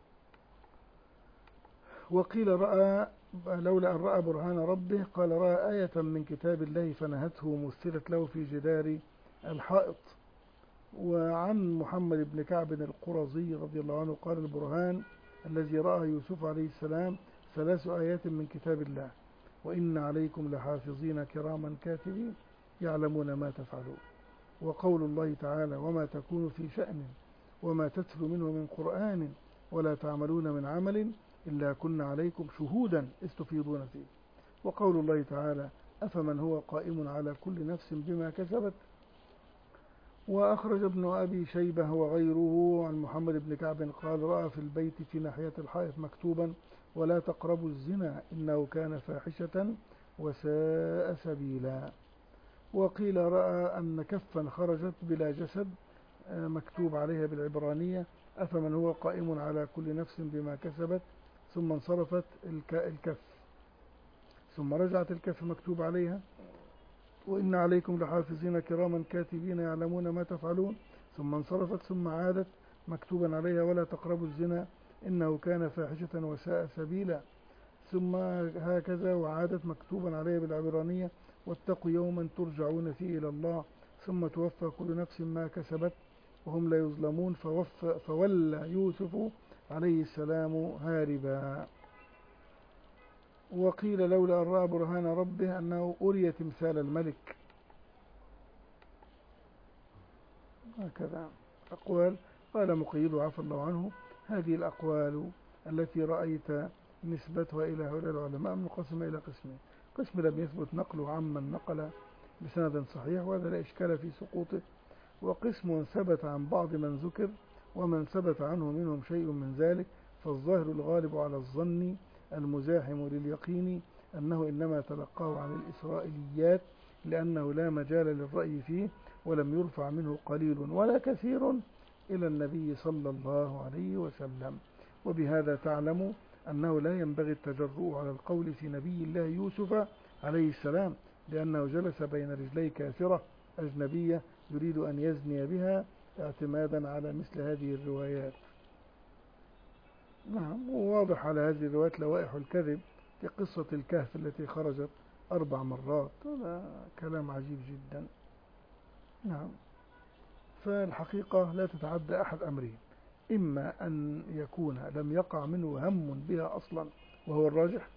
وقيل رأى لولا أن رأى برهان ربه قال رأى آية من كتاب الله فنهته مثلت له في جدار الحائط. وعن محمد بن كعب القرظي رضي الله عنه قال البرهان الذي رأى يوسف عليه السلام ثلاث آيات من كتاب الله وإن عليكم لحافظين كراما كاتبين يعلمون ما تفعلون. وقول الله تعالى وما تكون في شأن وما تتلو منه من قرآن ولا تعملون من عمل إلا كنا عليكم شهودا إذ تفيضون فيه. وقول الله تعالى أفمن هو قائم على كل نفس بما كسبت. وأخرج ابن أبي شيبة وغيره عن محمد بن كعب قال رأى في البيت في ناحية الحائط مكتوبا ولا تقربوا الزنا إنه كان فاحشة وساء سبيلا. وقيل رأى أن كفا خرجت بلا جسد مكتوب عليها بالعبرانية أفمن هو قائم على كل نفس بما كسبت، ثم انصرفت الكف ثم رجعت الكف مكتوب عليها وإن عليكم لحافظين كراما كاتبين يعلمون ما تفعلون، ثم انصرفت ثم عادت مكتوبا عليها ولا تقربوا الزنا إنه كان فاحشة وساء سبيلا، ثم هكذا وعادت مكتوبا عليها بالعبرانية واتقوا يوما ترجعون فيه إلى الله ثم توفى كل نفس ما كسبت وهم لا يظلمون، فولى يوسف عليه السلام هاربا. وقيل لولا أن رأى برهان ربه أنه أري تمثال الملك. هكذا أقوال. قال مقيد عفى الله عنه هذه الأقوال التي رأيت نسبتها إلى هؤلاء العلماء منقسمة إلى قسمين: قسم لم يثبت نقله عمن نقل بسند صحيح وهذا لا إشكال في سقوطه، وقسم ثبت عن بعض من ذكر ومن ثبت عنه منهم شيء من ذلك، فالظاهر الغالب على الظن المزاحم لليقين أنه إنما تلقاه عن الإسرائيليات لأنه لا مجال للرأي فيه ولم يرفع منه قليل ولا كثير إلى النبي صلى الله عليه وسلم. وبهذا تعلم أنه لا ينبغي التجرؤ على القول في نبي الله يوسف عليه السلام لأنه جلس بين رجلي كافرة أجنبية يريد أن يزني بها اعتمادا على مثل هذه الروايات. نعم، وواضح على هذه الروايات لوائح الكذب في قصة الكهف التي خرجت أربع مرات. هذا كلام عجيب جدا. نعم، فالحقيقة لا تتعدى أحد أمرين: إما أن يكون لم يقع منه هم بها أصلا وهو الراجح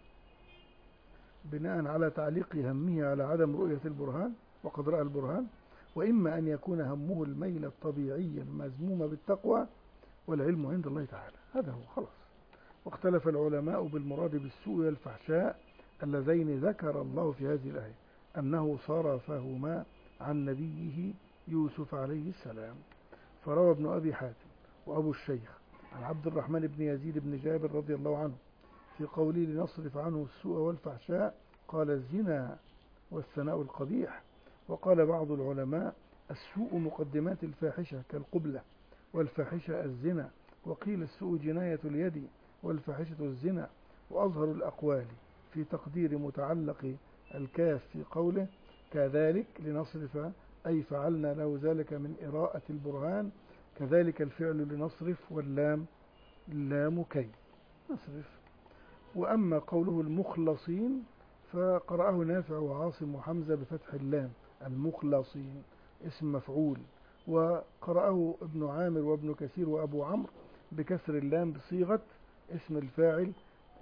بناء على تعليق همه على عدم رؤية البرهان وقد رأى البرهان، وإما أن يكون همه الميل الطبيعي المذموم بالتقوى والعلم عند الله تعالى. هذا هو خلاص. واختلف العلماء بالمراد بالسوء والفحشاء اللذين ذكر الله في هذه الآية أنه صرفهما عن نبيه يوسف عليه السلام. فروى ابن أبي حاتم وأبو الشيخ عن عبد الرحمن بن يزيد بن جابر رضي الله عنه في قوله لنصرف عنه السوء والفحشاء قال الزنا والثناء القبيح. وقال بعض العلماء السوء مقدمات الفاحشة كالقبلة، والفاحشة الزنا، وقيل السوء جناية اليد والفاحشة الزنا. وأظهر الأقوال في تقدير متعلق الكاف في قوله كذلك لنصرف أي فعلنا له ذلك من إراءة البرهان، كذلك الفعل لنصرف، واللام لام كي نصرف. وأما قوله المخلصين فقرأه نافع وعاصم وحمزة بفتح اللام، المخلصين اسم مفعول. وقرأه ابن عامر وابن كثير وأبو عمرو بكسر اللام بصيغة اسم الفاعل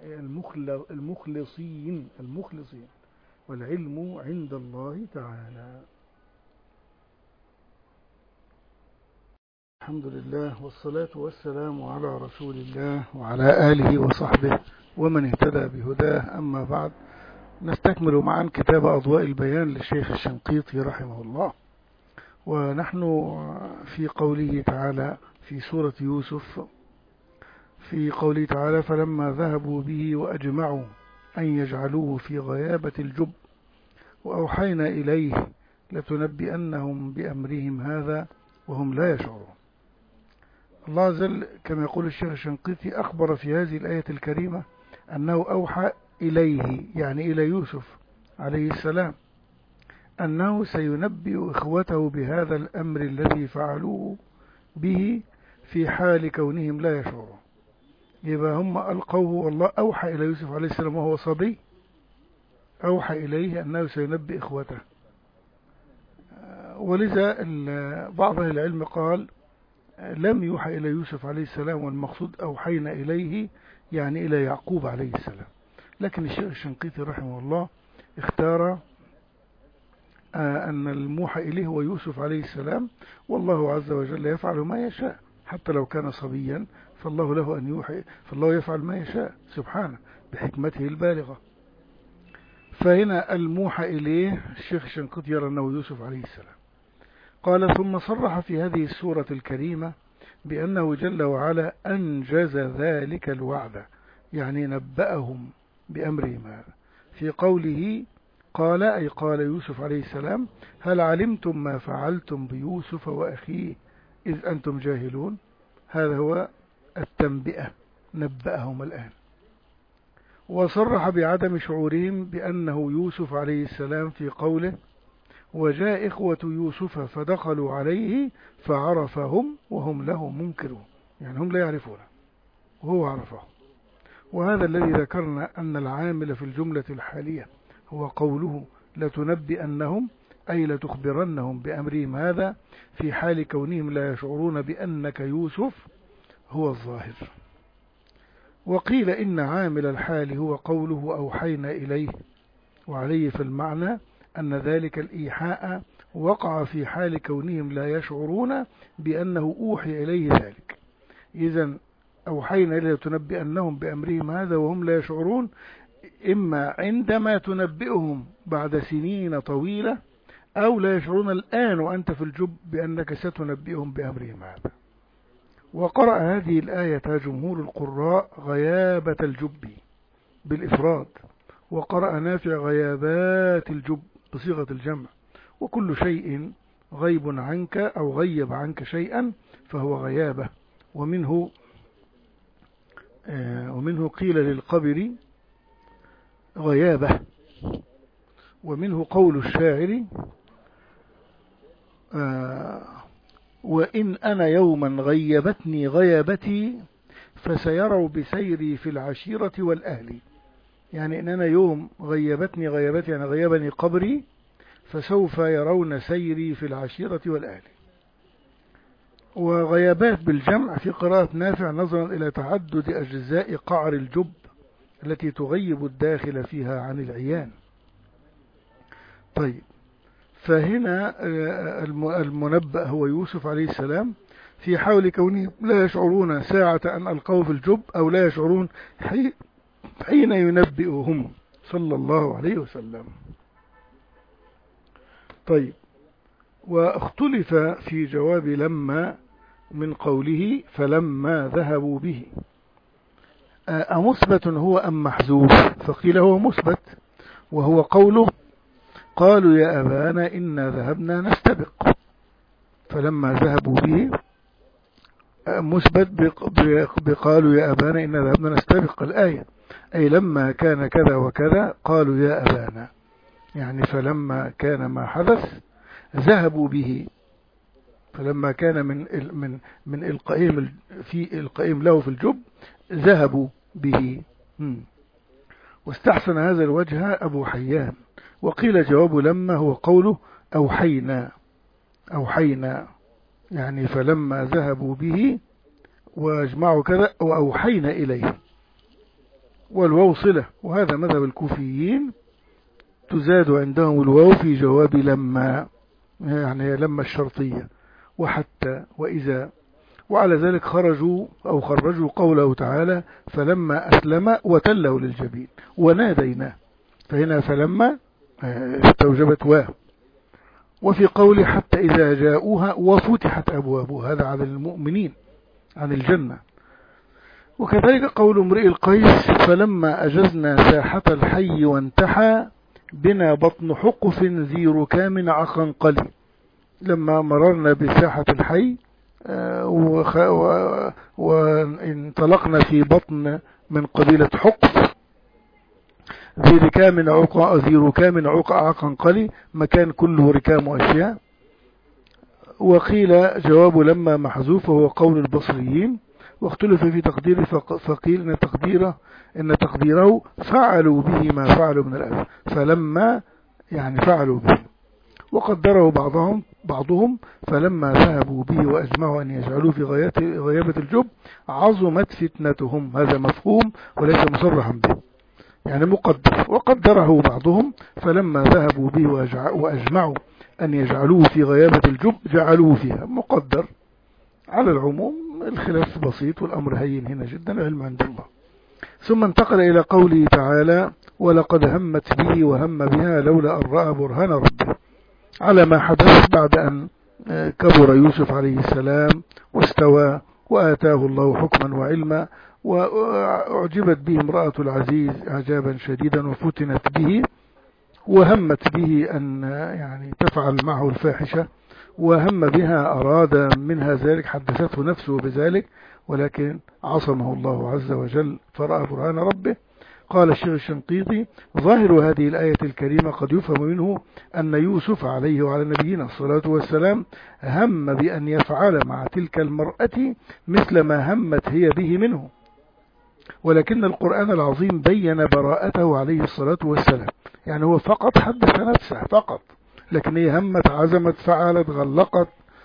المخلصين المخلصين. والعلم عند الله تعالى. الحمد لله والصلاة والسلام على رسول الله وعلى آله وصحبه ومن اهتدى بهداه. أما بعد، نستكمل معا كتاب أضواء البيان للشيخ الشنقيطي رحمه الله، ونحن في قوله تعالى في سورة يوسف، في قوله تعالى فلما ذهبوا به وأجمعوا أن يجعلوه في غيابة الجب وأوحينا إليه لتنبئنهم بأمرهم هذا وهم لا يشعرون. الله عز وجل كما يقول الشيخ الشنقيطي أخبر في هذه الآية الكريمة أنه أوحى إليه، يعني إلى يوسف عليه السلام، أنه سينبئ إخوته بهذا الأمر الذي فعلوه به في حال كونهم لا يشعرون. يبقى هم ألقوه، والله أوحى إلى يوسف عليه السلام وهو صبي، أوحى إليه أنه سينبئ إخوته. ولذا بعض أهل العلم قال لم يوحى إلى يوسف عليه السلام، والمقصود أوحينا إليه يعني إلى يعقوب عليه السلام. لكن الشيخ الشنقيطي رحمه الله اختار أن الموحى إليه هو يوسف عليه السلام، والله عز وجل يفعل ما يشاء حتى لو كان صبيا، فالله له أن يوحي، فالله يفعل ما يشاء سبحانه بحكمته البالغة. فهنا الموحى إليه الشيخ الشنقيطي يرى أنه يوسف عليه السلام. قال ثم صرح في هذه السورة الكريمة بأنه جل وعلا أنجز ذلك الوعد، يعني نبأهم بأمرهم هذا في قوله قال، أي قال يوسف عليه السلام هل علمتم ما فعلتم بيوسف وأخيه إذ أنتم جاهلون. هذا هو التنبئة، نبأهم الآن. وصرح بعدم شعورهم بأنه يوسف عليه السلام في قوله وجاء إخوة يوسف فدخلوا عليه فعرفهم وهم له منكرون، يعني هم لا يعرفونه وهو عرفه. وهذا الذي ذكرنا أن العامل في الجملة الحالية هو قوله لتنبئنهم، أي لتخبرنهم بأمرهم هذا في حال كونهم لا يشعرون بأنك يوسف هو الظاهر. وقيل إن عامل الحال هو قوله أوحينا إليه، وعليه في المعنى أن ذلك الإيحاء وقع في حال كونهم لا يشعرون بأنه أوحي إليه ذلك. إذن أوحينا إليه تنبئنهم بأمرهم هذا وهم لا يشعرون، إما عندما تنبئهم بعد سنين طويلة، أو لا يشعرون الآن وأنت في الجب بأنك ستنبئهم بأمرهم هذا. وقرأ هذه الآية جمهور القراء غيابة الجب بالإفراد، وقرأ نافع غيابات الجب بصيغة الجمع. وكل شيء غيب عنك أو غيب عنك شيئا فهو غيابة. ومنه آه ومنه قيل للقبر غيابة. ومنه قول الشاعر آه وإن أنا يوما غيبتني غيابتي فسيروا بسيري في العشيرة والأهل، يعني إن أنا يوم غيبتني غيبتي يعني غيبني قبري فسوف يرون سيري في العشيرة والأهل. وغيابات بالجمع في قراءة نافع نظرا إلى تعدد أجزاء قعر الجب التي تغيب الداخل فيها عن العيان. طيب، فهنا المنبأ هو يوسف عليه السلام في حال كونهم لا يشعرون ساعة أن ألقوه في الجب، أو لا يشعرون حين ينبئهم صلى الله عليه وسلم. طيب، واختلف في جواب لما من قوله فلما ذهبوا به أمثبت هو أم محذوف؟ فقيل هو مثبت، وهو قوله قالوا يا أبانا إنا ذهبنا نستبق. فلما ذهبوا به مثبت بقالوا يا أبانا إنا ذهبنا نستبق الآية، أي لما كان كذا وكذا قالوا يا أبانا، يعني فلما كان ما حدث ذهبوا به. فلما كان من من من القائم في القائم له في الجب ذهبوا به. واستحسن هذا الوجه أبو حيان. وقيل جواب لما هو قوله أوحينا أوحينا، يعني فلما ذهبوا به واجمعوا كذا وأوحينا إليه، والواو صلة، وهذا مذهب الكوفيين، تزاد عندهم الواو في جواب لما، يعني لما الشرطية وحتى وإذا. وعلى ذلك خرجوا أو خرجوا قوله تعالى فلما أسلم وتله للجبين وناديناه، فهنا فلما استوجبت واو. وفي قوله حتى إذا جاءوها وفتحت أبوابها، هذا عن المؤمنين عن الجنة. وكذلك قول امرئ القيس فلما أجزنا ساحة الحي وانتحى بنا بطن حقف ذي ركام عقنقل، لما مررنا بساحة الحي وانطلقنا في بطن من قبيلة حقف ذي ركام عقا ذي ركام عقا عقنقل، مكان كله ركام وأشياء. وقيل جواب لما محذوف وهو قول البصريين، واختلف في تقديره فقيل ان تقديره ان تقديره فعلوا به ما فعلوا من الأذى، فلما يعني فعلوا به. وقدره بعضهم بعضهم فلما ذهبوا به وأجمعوا أن يجعلوه في غيابة الجب عظمت فتنتهم، هذا مفهوم وليس مصرحا به، يعني مقدر. وقدره بعضهم فلما ذهبوا به وأجمعوا أن يجعلوه في غيابة الجب جعلوه فيها، مقدر. على العموم الخلاف بسيط والأمر هين هنا جدا، العلم عند الله. ثم انتقل إلى قوله تعالى ولقد همت به وهم بها لولا أن رأى برهان ربه، على ما حدث بعد أن كبر يوسف عليه السلام واستوى وآتاه الله حكما وعلما، وأعجبت به امرأة العزيز إعجابا شديدا وفتنت به، وهمت به أن يعني تفعل معه الفاحشة، وهم بها أراد منها ذلك، حدثته نفسه بذلك، ولكن عصمه الله عز وجل فرأى برهان ربه. قال الشيخ الشنقيطي ظاهر هذه الآية الكريمة قد يفهم منه أن يوسف عليه وعلى نبينا الصلاة والسلام هم بأن يفعل مع تلك المرأة مثل ما همت هي به منه، ولكن القرآن العظيم بين براءته عليه الصلاة والسلام، يعني هو فقط حدث نفسه فقط، لكن هي همت عزمت فعلت غلقت.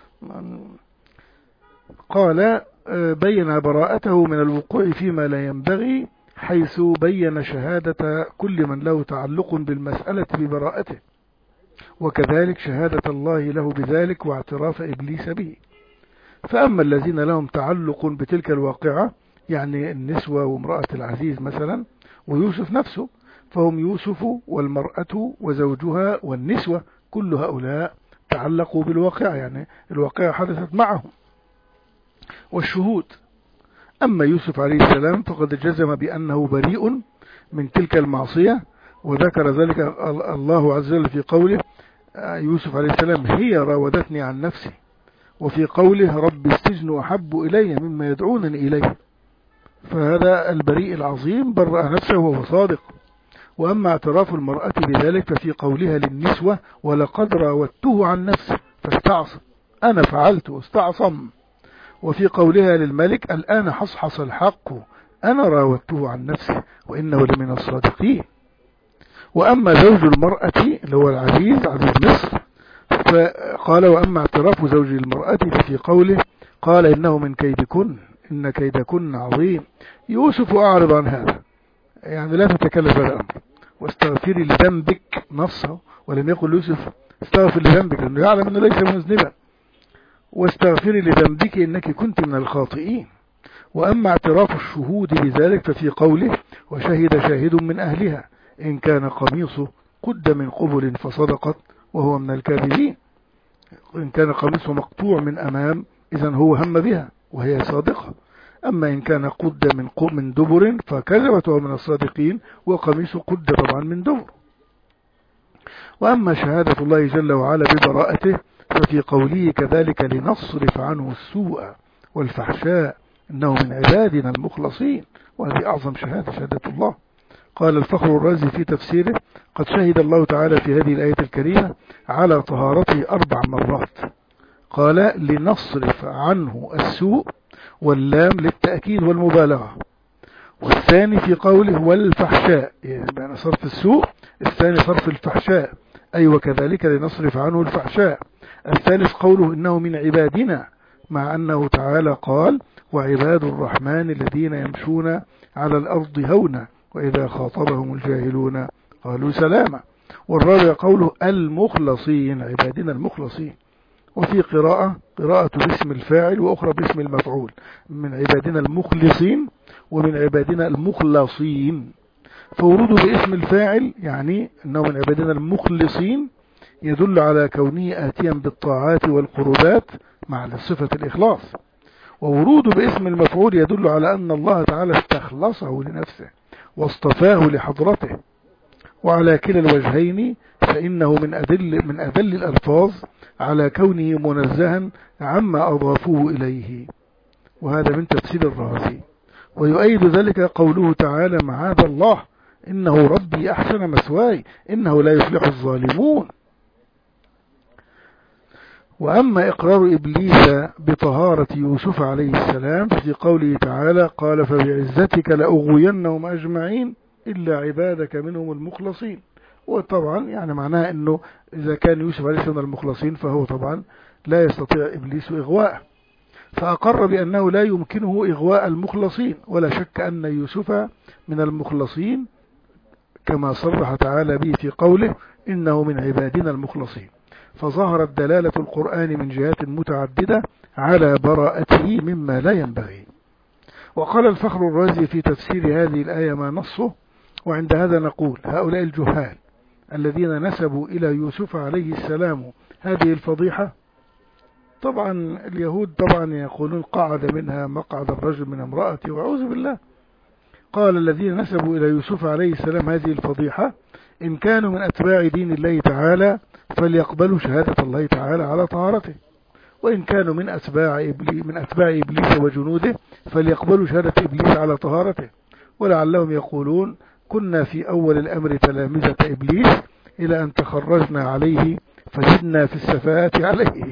قال بين براءته من الوقوع فيما لا ينبغي، حيث بين شهادة كل من له تعلق بالمسألة ببراءته، وكذلك شهادة الله له بذلك واعتراف إبليس به. فأما الذين لهم تعلق بتلك الواقعة، يعني النسوة وامرأة العزيز مثلا ويوسف نفسه، فهم يوسف والمرأة وزوجها والنسوة، كل هؤلاء تعلقوا بالواقع، يعني الواقعة حدثت معهم والشهود. أما يوسف عليه السلام فقد جزم بأنه بريء من تلك المعصية، وذكر ذلك الله عز وجل في قوله يوسف عليه السلام هي راودتني عن نفسي، وفي قوله رب السجن أحب إلي مما يدعونني إليه، فهذا البريء العظيم برأ نفسه وهو صادق. وأما اعتراف المرأة بذلك ففي قولها للنسوة ولقد راودته عن نفسه فاستعصم، أنا فعلت واستعصم. وفي قولها للملك الآن حصحص الحق أنا راودته عن نفسه وإنه لمن الصادقين. وأما زوج المرأة اللي هو العزيز عزيز مصر، فقال وأما اعتراف زوج المرأة ففي قوله قال إنه من كيدكن إن كيدكن عظيم. يوسف أعرض عن هذا، يعني لا تتكلم هذا الأمر، واستغفري لذنبك نفسه، ولم يقل يوسف استغفر لذنبك لأنه يعلم أنه ليس مذنبا، واستغفري لذنبك إنك كنت من الخاطئين. وأما اعتراف الشهود بذلك ففي قوله وشهد شاهد من أهلها إن كان قميصه قد من قبل فصدقت وهو من الكاذبين. إن كان قميصه مقطوع من أمام إذن هو هم بها وهي صادقة، أما إن كان قد من من دبر فكذبت وهو من الصادقين، وقميصه قد طبعا من دبر. وأما شهادة الله جل وعلا ببراءته ففي قوله كذلك لنصرف عنه السوء والفحشاء إنه من عبادنا المخلصين، وهذه أعظم شهادة شهادة الله. قال الفخر الرازي في تفسيره قد شهد الله تعالى في هذه الآية الكريمة على طهارته أربع مرات، قال لنصرف عنه السوء، واللام للتأكيد والمبالغة، والثاني في قوله والفحشاء يعني صرف السوء، الثاني صرف الفحشاء أي وكذلك لنصرف عنه الفحشاء، الثالث قوله إنه من عبادنا، مع أنه تعالى قال وعباد الرحمن الذين يمشون على الأرض هونا وإذا خاطبهم الجاهلون قالوا سلاما، والرابع قوله المخلصين عبادنا المخلصين، وفي قراءة قراءة باسم الفاعل وأخرى باسم المفعول، من عبادنا المخلصين ومن عبادنا المخلصين، فوروده باسم الفاعل يعني أنه من عبادنا المخلصين يدل على كونه آتيا بالطاعات والقربات مع صفة الإخلاص، ووروده باسم المفعول يدل على أن الله تعالى استخلصه لنفسه واصطفاه لحضرته، وعلى كلا الوجهين فإنه من أدل من أدل الألفاظ على كونه منزها عما أضافوه إليه، وهذا من تفسير الرازي. ويؤيد ذلك قوله تعالى معاذ الله إنه ربي أحسن مثواي إنه لا يفلح الظالمون. وأما إقرار إبليس بطهارة يوسف عليه السلام في قوله تعالى قال فبعزتك لأغوينهم أجمعين إلا عبادك منهم المخلصين، وطبعا يعني معناها أنه إذا كان يوسف عليه السلام المخلصين فهو طبعا لا يستطيع إبليس إغواءه، فأقر بأنه لا يمكنه إغواء المخلصين، ولا شك أن يوسف من المخلصين كما صرح تعالى به في قوله إنه من عبادنا المخلصين، فظهرت دلالة القرآن من جهات متعددة على براءته مما لا ينبغي. وقال الفخر الرازي في تفسير هذه الآية ما نصه، وعند هذا نقول هؤلاء الجهال الذين نسبوا إلى يوسف عليه السلام هذه الفضيحة، طبعا اليهود طبعا يقولون قعد منها مقعد الرجل من امرأته وأعوذ بالله، قال الذين نسبوا إلى يوسف عليه السلام هذه الفضيحة إن كانوا من أتباع دين الله تعالى فليقبلوا شهادة الله تعالى على طهارته، وإن كانوا من أتباع إبليس, من أتباع إبليس وجنوده فليقبلوا شهادة إبليس على طهارته، ولعلهم يقولون كنا في أول الأمر تلامذة إبليس إلى أن تخرجنا عليه فجدنا في السفاهة عليه.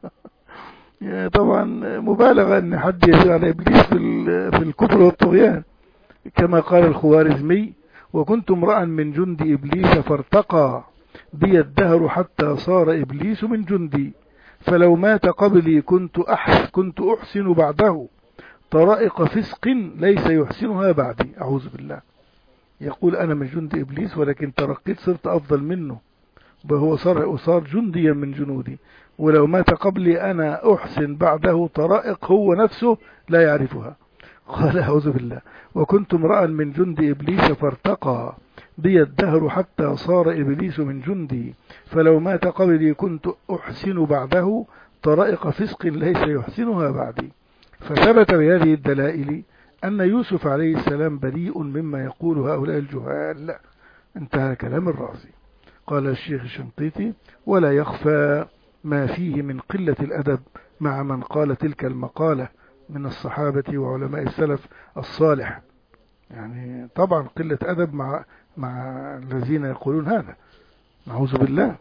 طبعا مبالغة أن حد يزيد على إبليس في الكفر والطغيان، كما قال الخوارزمي وكنت امرأ من جند إبليس فارتقى بي الدهر حتى صار إبليس من جندي، فلو مات قبلي كنت أحسن, كنت أحسن بعده طرائق فسق ليس يحسنها بعدي. أعوذ بالله، يقول أنا من جند إبليس ولكن ترقيت صرت أفضل منه، وهو صار, صار جنديا من جنودي، ولو مات قبلي أنا أحسن بعده طرائق هو نفسه لا يعرفها. قال أعوذ بالله وكنت امرأ من جند إبليس فارتقى بي الدهر حتى صار إبليس من جندي، فلو مات قبلي كنت أحسن بعده طرائق فسق ليس يحسنها بعدي. فثبت بهذه الدلائل أن يوسف عليه السلام بريء مما يقول هؤلاء الجهال. انتهى كلام الرازي. قال الشيخ الشنقيطي ولا يخفى ما فيه من قلة الأدب مع من قال تلك المقالة من الصحابة وعلماء السلف الصالح، يعني طبعا قلة أدب مع مع الذين يقولون هذا، نعوذ بالله.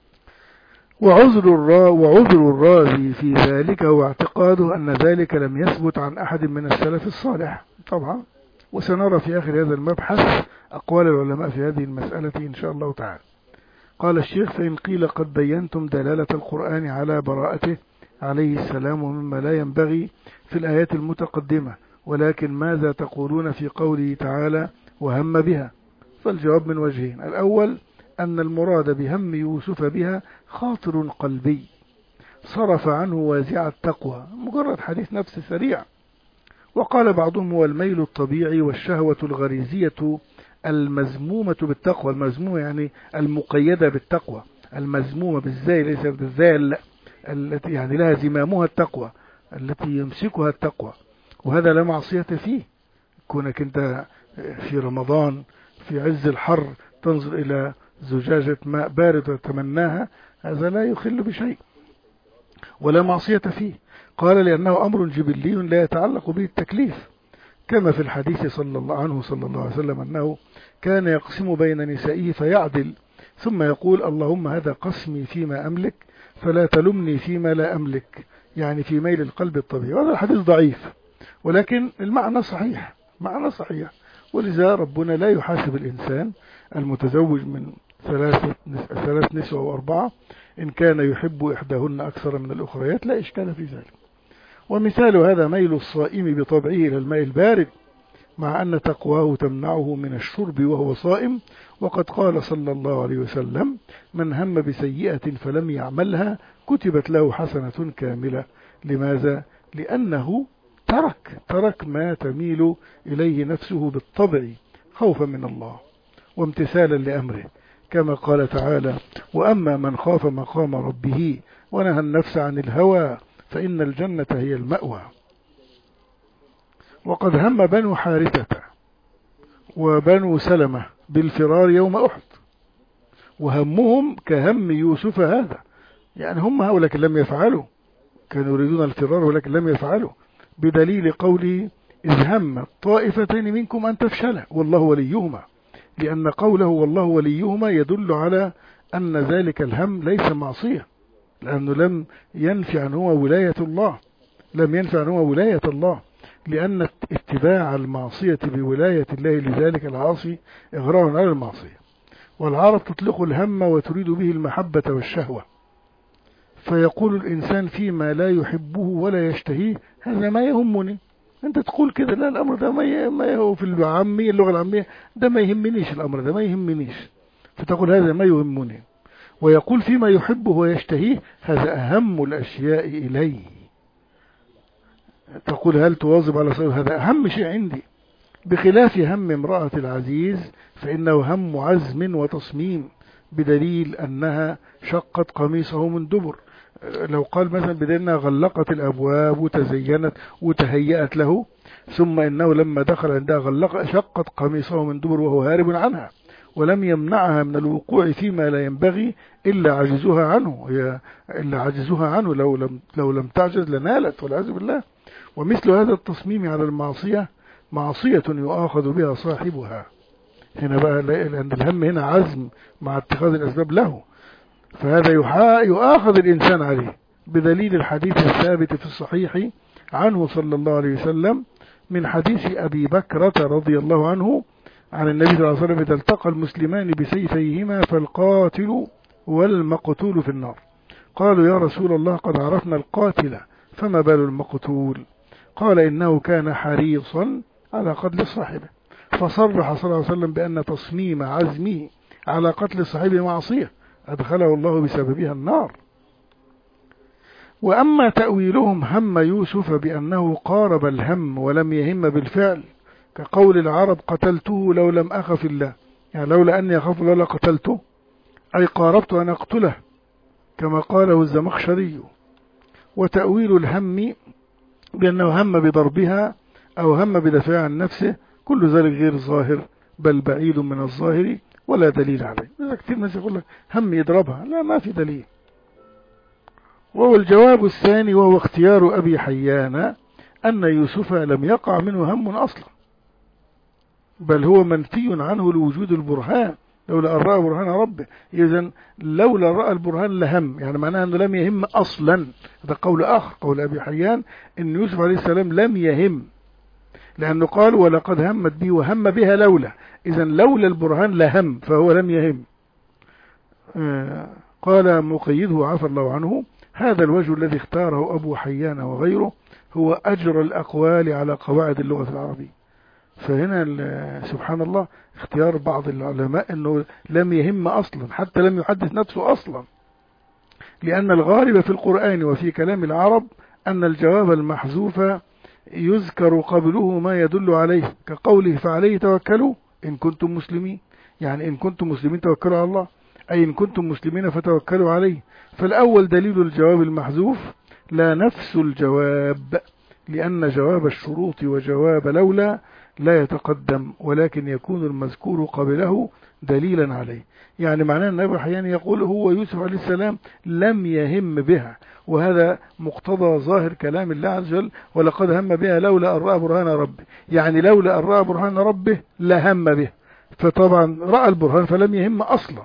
وعذر الرا وعذر الرازي في ذلك هو اعتقاده أن ذلك لم يثبت عن أحد من السلف الصالح طبعا، وسنرى في آخر هذا المبحث أقوال العلماء في هذه المسألة إن شاء الله تعالى. قال الشيخ فإن قيل قد بينتم دلالة القرآن على براءته عليه السلام ومما لا ينبغي في الآيات المتقدمة، ولكن ماذا تقولون في قوله تعالى وهم بها؟ فالجواب من وجهين: الأول أن المراد بهم يوسف بها خاطر قلبي صرف عنه وازع التقوى، مجرد حديث نفس سريع. وقال بعضهم هو الميل الطبيعي والشهوة الغريزية المزمومة بالتقوى، المزمومة يعني المقيدة بالتقوى، المزمومة بالزاي ليس بالزال، التي يعني لها زمامها التقوى التي يمسكها التقوى، وهذا لا معصية فيه. كونك انت في رمضان في عز الحر تنظر إلى زجاجة ماء بارد وتمناها، هذا لا يخل بشيء ولا معصية فيه. قال لأنه أمر جبلي لا يتعلق به التكليف، كما في الحديث صلى الله عنه صلى الله عليه وسلم أنه كان يقسم بين نسائه فيعدل ثم يقول اللهم هذا قسمي فيما أملك فلا تلمني فيما لا أملك، يعني في ميل القلب الطبيعي. وهذا الحديث ضعيف ولكن المعنى صحيح، معنى صحيح. ولذا ربنا لا يحاسب الإنسان المتزوج من ثلاثة ثلاث نسوة وأربعة إن كان يحب إحداهن أكثر من الأخريات، لا إشكال في ذلك. ومثال هذا ميل الصائم بطبعه إلى الماء البارد، مع أن تقواه تمنعه من الشرب وهو صائم. وقد قال صلى الله عليه وسلم من هم بسيئة فلم يعملها كتبت له حسنة كاملة. لماذا؟ لأنه ترك ترك ما تميل إليه نفسه بالطبع خوفا من الله وامتثالا لأمره، كما قال تعالى وأما من خاف مقام ربه ونهى النفس عن الهوى فإن الجنة هي المأوى. وقد هم بنو حارثة وبنو سلمة بالفرار يوم أحد، وهمهم كهم يوسف هذا، يعني هم هؤلاء لكن لم يفعلوا، كانوا يريدون الفرار ولكن لم يفعلوا، بدليل قوله إذ هم طائفتين منكم أن تفشلا والله وليهما، لأن قوله والله وليهما يدل على أن ذلك الهم ليس معصية، لأنه لم ينفع عنه ولاية الله، لم ينفع عنه ولاية الله، لأن اتباع المعصية بولاية الله لذلك العاصي إغراء على المعصية. والعرب تطلق الهم وتريد به المحبة والشهوة، فيقول الإنسان فيما لا يحبه ولا يشتهيه هذا ما يهمني. أنت تقول كده لا الأمر ده ما هو في العامية اللغة العامية ده ما يهمنيش، الأمر ده ما يهمنيش، فتقول هذا ما يهمني. ويقول فيما يحبه ويشتهيه هذا أهم الأشياء إليه، تقول هل تواظب على صيام هذا أهم شيء عندي، بخلاف هم امرأة العزيز فإنه هم عزم وتصميم، بدليل أنها شقت قميصه من دبر. لو قال مثلا بدليل أنها غلقت الأبواب وتزينت وتهيأت له، ثم إنه لما دخل عندها غلق شقت قميصه من دبر وهو هارب عنها، ولم يمنعها من الوقوع فيما لا ينبغي إلا عجزها عنه، هي إلا عجزها عنه، لو لم لو لم تعجز لنالت والعياذ بالله. ومثل هذا التصميم على المعصية معصية يؤاخذ بها صاحبها. هنا بقى لأن الهم هنا عزم مع اتخاذ الأسباب له، فهذا يؤاخذ الإنسان عليه، بدليل الحديث الثابت في الصحيح عنه صلى الله عليه وسلم من حديث أبي بكرة رضي الله عنه عن النبي صلى الله عليه وسلم إذا التقى المسلمان بسيفيهما فالقاتل والمقتول في النار. قالوا يا رسول الله قد عرفنا القاتل فما بال المقتول؟ قال إنه كان حريصا على قتل صاحبه، فصرح صلى الله عليه وسلم بأن تصميم عزمه على قتل صاحبه معصية أدخله الله بسببها النار. وأما تأويلهم هم يوسف بأنه قارب الهم ولم يهم بالفعل، كقول العرب قتلته لو لم أخف الله، يعني لولا أني أخاف الله لقتلته، أي قاربت أن أقتله كما قاله الزمخشري. وتأويل الهم بأنه هم بضربها أو هم بدفاع عن نفسه كل ذلك غير ظاهر بل بعيد من الظاهر ولا دليل عليه. إذا كتير ناس يقول لك هم يضربها، لا ما في دليل. وهو الجواب الثاني وهو اختيار أبي حيان أن يوسف لم يقع منه هم أصلا، بل هو منفي عنه لوجود البرهان، لولا أن رأى برهان ربه. إذن لولا رأى البرهان لهم، يعني معناه أنه لم يهم أصلا. هذا قول آخر، قول أبي حيان أن يوسف عليه السلام لم يهم، لأنه قال ولقد همت به وهم بها لولا، إذن لولا البرهان لهم فهو لم يهم. آه قال مقيده عفى الله عنه هذا الوجه الذي اختاره أبو حيان وغيره هو أجر الأقوال على قواعد اللغة العربية. فهنا سبحان الله اختيار بعض العلماء أنه لم يهم أصلا، حتى لم يحدث نفسه أصلا، لأن الغالب في القرآن وفي كلام العرب أن الجواب المحذوف يذكر قبله ما يدل عليه، كقوله فعليه توكلوا إن كنتم مسلمين، يعني إن كنتم مسلمين توكلوا على الله، أي إن كنتم مسلمين فتوكلوا عليه. فالأول دليل الجواب المحذوف لا نفس الجواب، لأن جواب الشروط وجواب لولا لا يتقدم، ولكن يكون المذكور قبله دليلا عليه. يعني معناه أن أبو حيان يقول هو يوسف عليه السلام لم يهم بها، وهذا مقتضى ظاهر كلام الله عز وجل: ولقد هم بها لولا أن رأى برهان ربه. يعني لولا أن رأى برهان ربه لهم به، فطبعا رأى البرهان فلم يهم أصلا.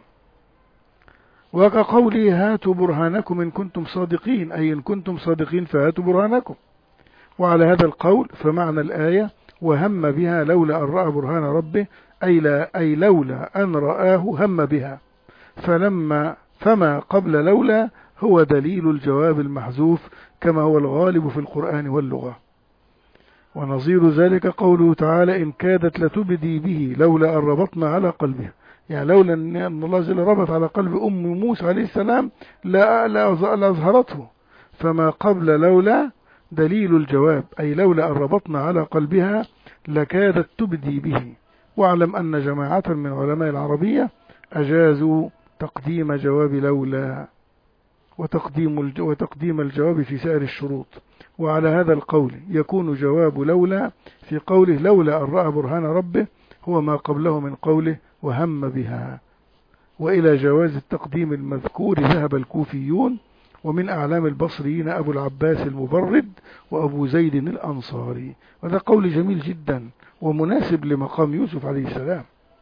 وكقوله هاتوا برهانكم إن كنتم صادقين، أي إن كنتم صادقين فهاتوا برهانكم. وعلى هذا القول فمعنى الآية وهم بها لولا أن رأى برهان ربه، أي, لا أي لولا أن رآه هم بها، فلما فما قبل لولا هو دليل الجواب المحذوف كما هو الغالب في القرآن واللغة. ونظير ذلك قوله تعالى إن كادت لتبدي به لولا أن ربطنا على قلبها. يعني لولا أن الله جل ربط على قلب أم موسى عليه السلام لأظهرته، فما قبل لولا دليل الجواب، أي لولا أن ربطنا على قلبها لكادت تبدي به. واعلم أن جماعة من علماء العربية أجازوا تقديم جواب لولا وتقديم وتقديم الجواب في سائر الشروط. وعلى هذا القول يكون جواب لولا في قوله لولا أن رأى برهان ربه هو ما قبله من قوله وهم بها. وإلى جواز التقديم المذكور ذهب الكوفيون، ومن أعلام البصريين أبو العباس المبرد وأبو زيد الأنصاري. وهذا قول جميل جدا ومناسب لمقام يوسف عليه السلام.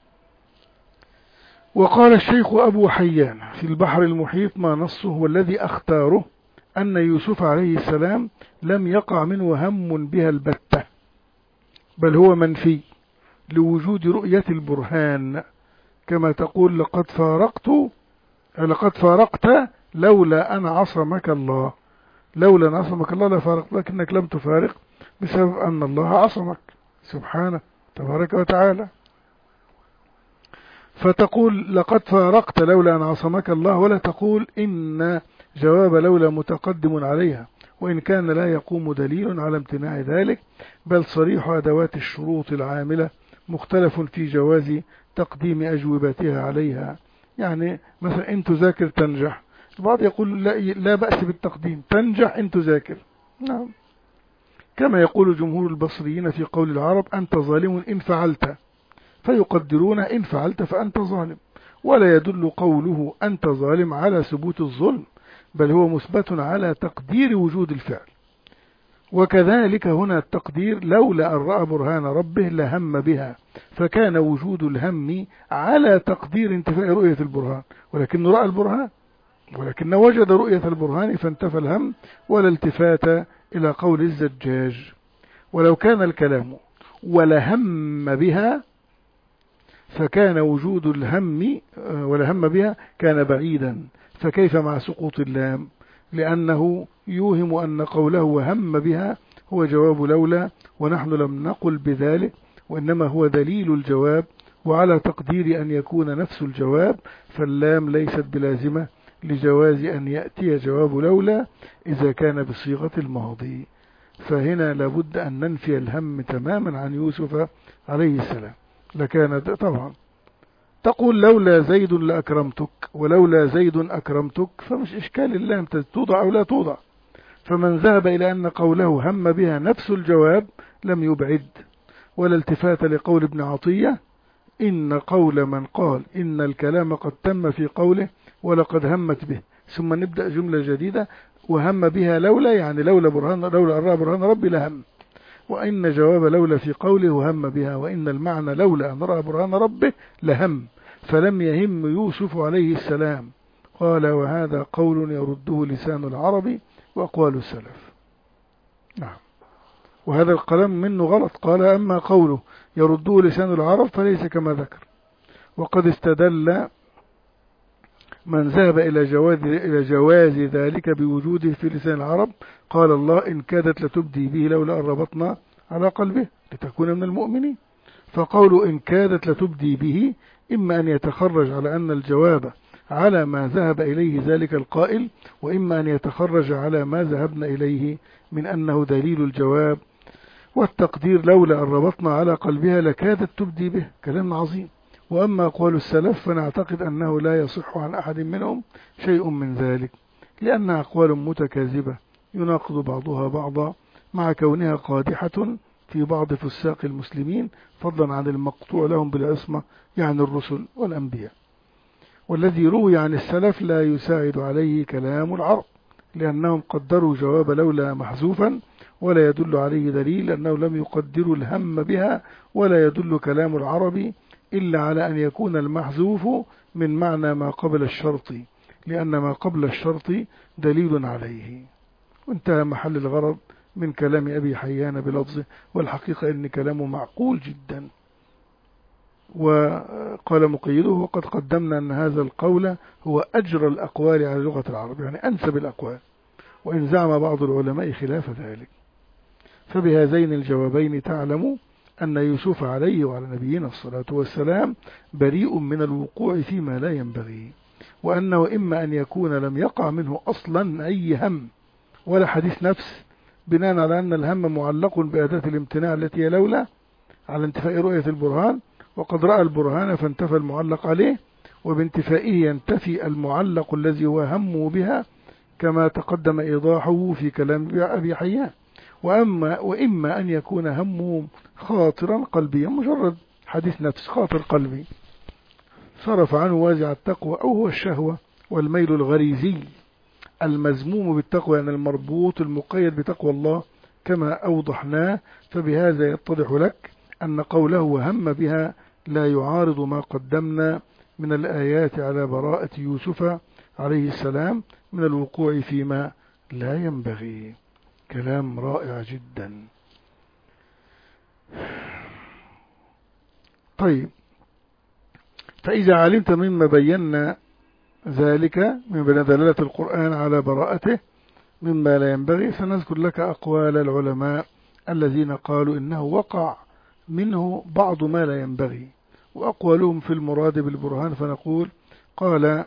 وقال الشيخ أبو حيان في البحر المحيط ما نصه والذي أختاره أن يوسف عليه السلام لم يقع منه هم بها البتة، بل هو منفي لوجود رؤية البرهان، كما تقول لقد فارقت لقد فارقت لولا أن عصمك الله، لولا أن عصمك الله لفارقت، لكنك لم تفارق بسبب أن الله عصمك سبحانه تبارك وتعالى. فتقول لقد فارقت لولا أن عصمك الله، ولا تقول إن جواب لولا متقدم عليها، وإن كان لا يقوم دليل على امتناع ذلك، بل صريح أدوات الشروط العاملة مختلف في جواز تقديم أجوبتها عليها. يعني مثلا إن تذاكر تنجح، البعض يقول لا, لا بأس بالتقديم، تنجح إن تذاكر، نعم. كما يقول جمهور البصريين في قول العرب أنت ظالم إن فعلت، فيقدرون إن فعلت فأنت ظالم، ولا يدل قوله أنت ظالم على ثبوت الظلم، بل هو مثبت على تقدير وجود الفعل. وكذلك هنا التقدير لولا أن رأى برهان ربه لهم بها، فكان وجود الهم على تقدير انتفاء رؤية البرهان، ولكن رأى البرهان، ولكن وجد رؤية البرهان فانتفى الهم، ولا التفات إلى قول الزجاج. ولو كان الكلام ولهم بها فكان وجود الهم ولهم بها كان بعيدا، فكيف مع سقوط اللام؟ لأنه يوهم أن قوله وهم بها هو جواب لولا، ونحن لم نقل بذلك، وإنما هو دليل الجواب، وعلى تقدير أن يكون نفس الجواب، فاللام ليست بلازمة لجواز أن يأتي جواب لولا إذا كان بصيغة الماضي. فهنا لابد أن ننفي الهم تماما عن يوسف عليه السلام. لكان طبعا تقول لولا زيد لأكرمتك، ولولا زيد أكرمتك، فمش إشكال اللام توضع أو لا توضع. فمن ذهب إلى أن قوله هم بها نفس الجواب لم يبعد، ولا التفات لقول ابن عطية إن قول من قال إن الكلام قد تم في قوله ولقد همت به، ثم نبدأ جملة جديدة وهم بها لولا، يعني لولا برهان لولا أن رأى برهان ربي لهم، وإن جواب لولا في قوله هم بها، وإن المعنى لولا أن رأى برهان ربه لهم، فلم يهم يوسف عليه السلام. قال وهذا قول يرده لسان العرب وأقوال السلف. نعم، وهذا الكلام منه غلط. قال أما قوله يرده لسان العرب فليس كما ذكر، وقد استدل من ذهب إلى جواز, إلى جواز ذلك بوجوده في لسان العرب. قال الله إن كادت لتبدي به لولا أن ربطنا على قلبه لتكون من المؤمنين. فقول إن كادت لتبدي به إما أن يتخرج على أن الجواب على ما ذهب إليه ذلك القائل، وإما أن يتخرج على ما ذهبنا إليه من أنه دليل الجواب، والتقدير لولا أن ربطنا على قلبها لكادت تبدي به. كلام عظيم. وأما قول السلف فنعتقد أنه لا يصح عن أحد منهم شيء من ذلك، لأنها أقوال متكاذبة يناقض بعضها بعضا مع كونها قادحة في بعض فساق المسلمين، فضلا عن المقطوع لهم بالعصمة يعني الرسل والأنبياء. والذي روي عن السلف لا يساعد عليه كلام العرب، لأنهم قدروا جواب لولا محذوفا، ولا يدل عليه دليل أنه لم يقدروا الهم بها، ولا يدل كلام العرب إلا على أن يكون المحذوف من معنى ما قبل الشرط، لأن ما قبل الشرط دليل عليه. وانتهى محل الغرض من كلام أبي حيان بلفظه، والحقيقة أن كلامه معقول جدا. وقال مقيده: وقد قدمنا أن هذا القول هو أجرى الأقوال على لغة العرب، يعني أنسب الأقوال، وإن زعم بعض العلماء خلاف ذلك. فبهذين الجوابين تعلم أن يوسف عليه وعلى نبينا الصلاة والسلام بريء من الوقوع فيما لا ينبغي، وأنه إما أن يكون لم يقع منه أصلا أي هم ولا حديث نفس، بناء على أن الهم معلق بأداة الامتناع التي هي لولا على انتفاء رؤية البرهان، وقد رأى البرهان فانتفى المعلق عليه، وبانتفائه ينتفي المعلق الذي هو همه بها، كما تقدم إيضاحه في كلام أبي حيان. وأما وإما أن يكون همه خاطرا قلبيا، مجرد حديث نفس خاطر قلبي صرف عنه وازع التقوى، أو هو الشهوة والميل الغريزي المزموم بالتقوى، يعني المربوط المقيد بتقوى الله كما أوضحناه. فبهذا يتضح لك أن قوله وهم بها لا يعارض ما قدمنا من الآيات على براءة يوسف عليه السلام من الوقوع فيما لا ينبغي. كلام رائع جدا. طيب، فإذا علمت مما بينا ذلك من دلالة القرآن على براءته مما لا ينبغي، سنذكر لك أقوال العلماء الذين قالوا إنه وقع منه بعض ما لا ينبغي، وأقوالهم في المراد بالبرهان. فنقول: قال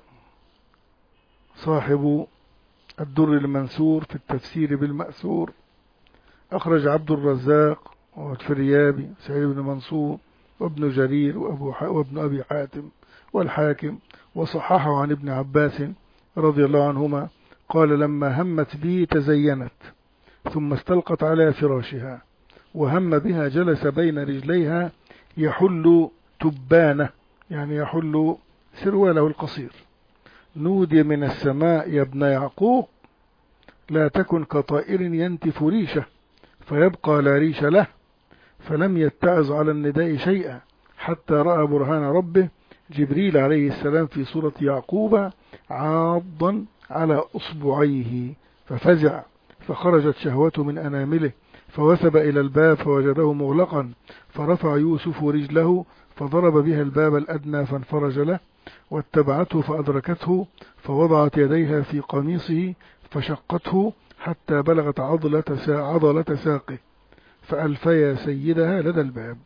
صاحب الدر المنثور في التفسير بالمأثور، أخرج عبد الرزاق والفريابي سعيد بن منصور وابن جرير وأبو وابن أبي حاتم والحاكم، وصححه عن ابن عباس رضي الله عنهما قال: لما همت بي تزينت ثم استلقت على فراشها، وهم بها جلس بين رجليها يحل تبانه، يعني يحل سرواله القصير. نودي من السماء يا ابن يعقوب لا تكن كطائر ينتف ريشه فيبقى لا ريش له، فلم يتعظ على النداء شيئا حتى رأى برهان ربه جبريل عليه السلام في صورة يعقوب عاضا على أصبعيه، ففزع فخرجت شهوته من أنامله، فوثب إلى الباب فوجده مغلقا، فرفع يوسف رجله فضرب بها الباب الأدنى فانفرج له، واتبعته فأدركته فوضعت يديها في قميصه فشقته حتى بلغت عضلة عضلة ساقه، فألفيا سيدها لدى الباب.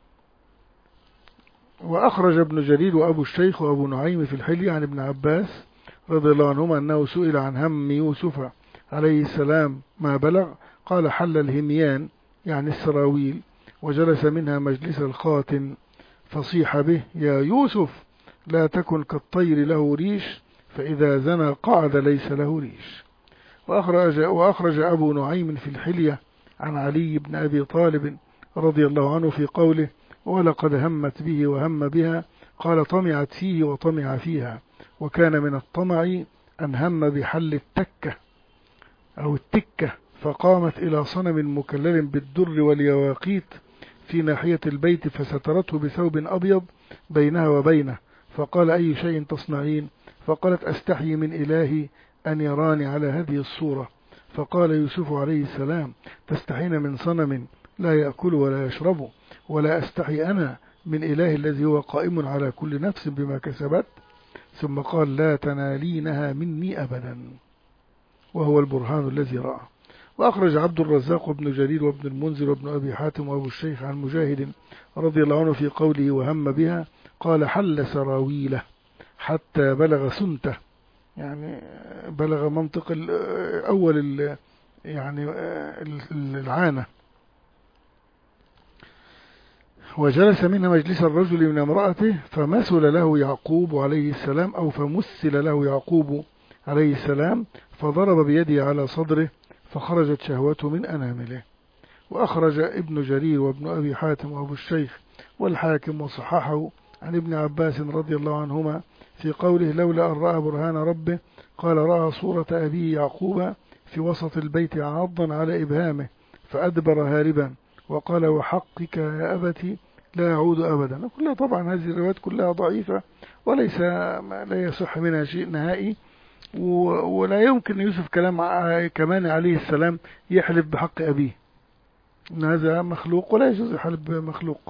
وأخرج ابن جرير وأبو الشيخ وأبو نعيم في الحلية عن ابن عباس رضي الله عنهما أنه سئل عن هم يوسف عليه السلام ما بلغ، قال: حل الهميان يعني السراويل، وجلس منها مجلس الخاتن، فصيح به: يا يوسف لا تكن كالطير له ريش، فإذا زنى قعد ليس له ريش. وأخرج, وأخرج أبو نعيم في الحلية عن علي بن أبي طالب رضي الله عنه في قوله: ولقد همت به وهم بها، قال: طمعت فيه وطمع فيها، وكان من الطمع أن هم بحل التكة أو التكة، فقامت إلى صنم مكلل بالدر واليواقيت في ناحية البيت، فسترته بثوب أبيض بينها وبينه، فقال: أي شيء تصنعين؟ فقالت: أستحي من إلهي أن يراني على هذه الصورة. فقال يوسف عليه السلام: تستحين من صنم لا يأكل ولا يشرب، ولا أستحي أنا من إله الذي هو قائم على كل نفس بما كسبت. ثم قال: لا تنالينها مني أبدا، وهو البرهان الذي رأى. وأخرج عبد الرزاق وابن جرير وابن المنذر وابن أبي حاتم وأبو الشيخ عن مجاهد رضي الله عنه في قوله وهم بها، قال: حل سراويله حتى بلغ سنته، يعني بلغ منطق أول يعني العانة، وجلس منها مجلس الرجل من امرأته، فمثل له يعقوب عليه السلام أو فمثل له يعقوب عليه السلام، فضرب بيده على صدره فخرجت شهوته من أنامله. وأخرج ابن جرير وابن أبي حاتم وأبو الشيخ والحاكم وصححه عن ابن عباس رضي الله عنهما في قوله لولا أن رأى برهان ربه قال رأى صورة أبيه يعقوب في وسط البيت عاضا على إبهامه فأدبر هاربا وقال وحقك يا أبتي لا يعود أبدا. كلها طبعا هذه الروايات كلها ضعيفة وليس لا يصح منها شيء نهائي، ولا يمكن يوسف كلام كمان عليه السلام يحلف بحق أبيه إن هذا مخلوق ولا يجوز يحلف بمخلوق.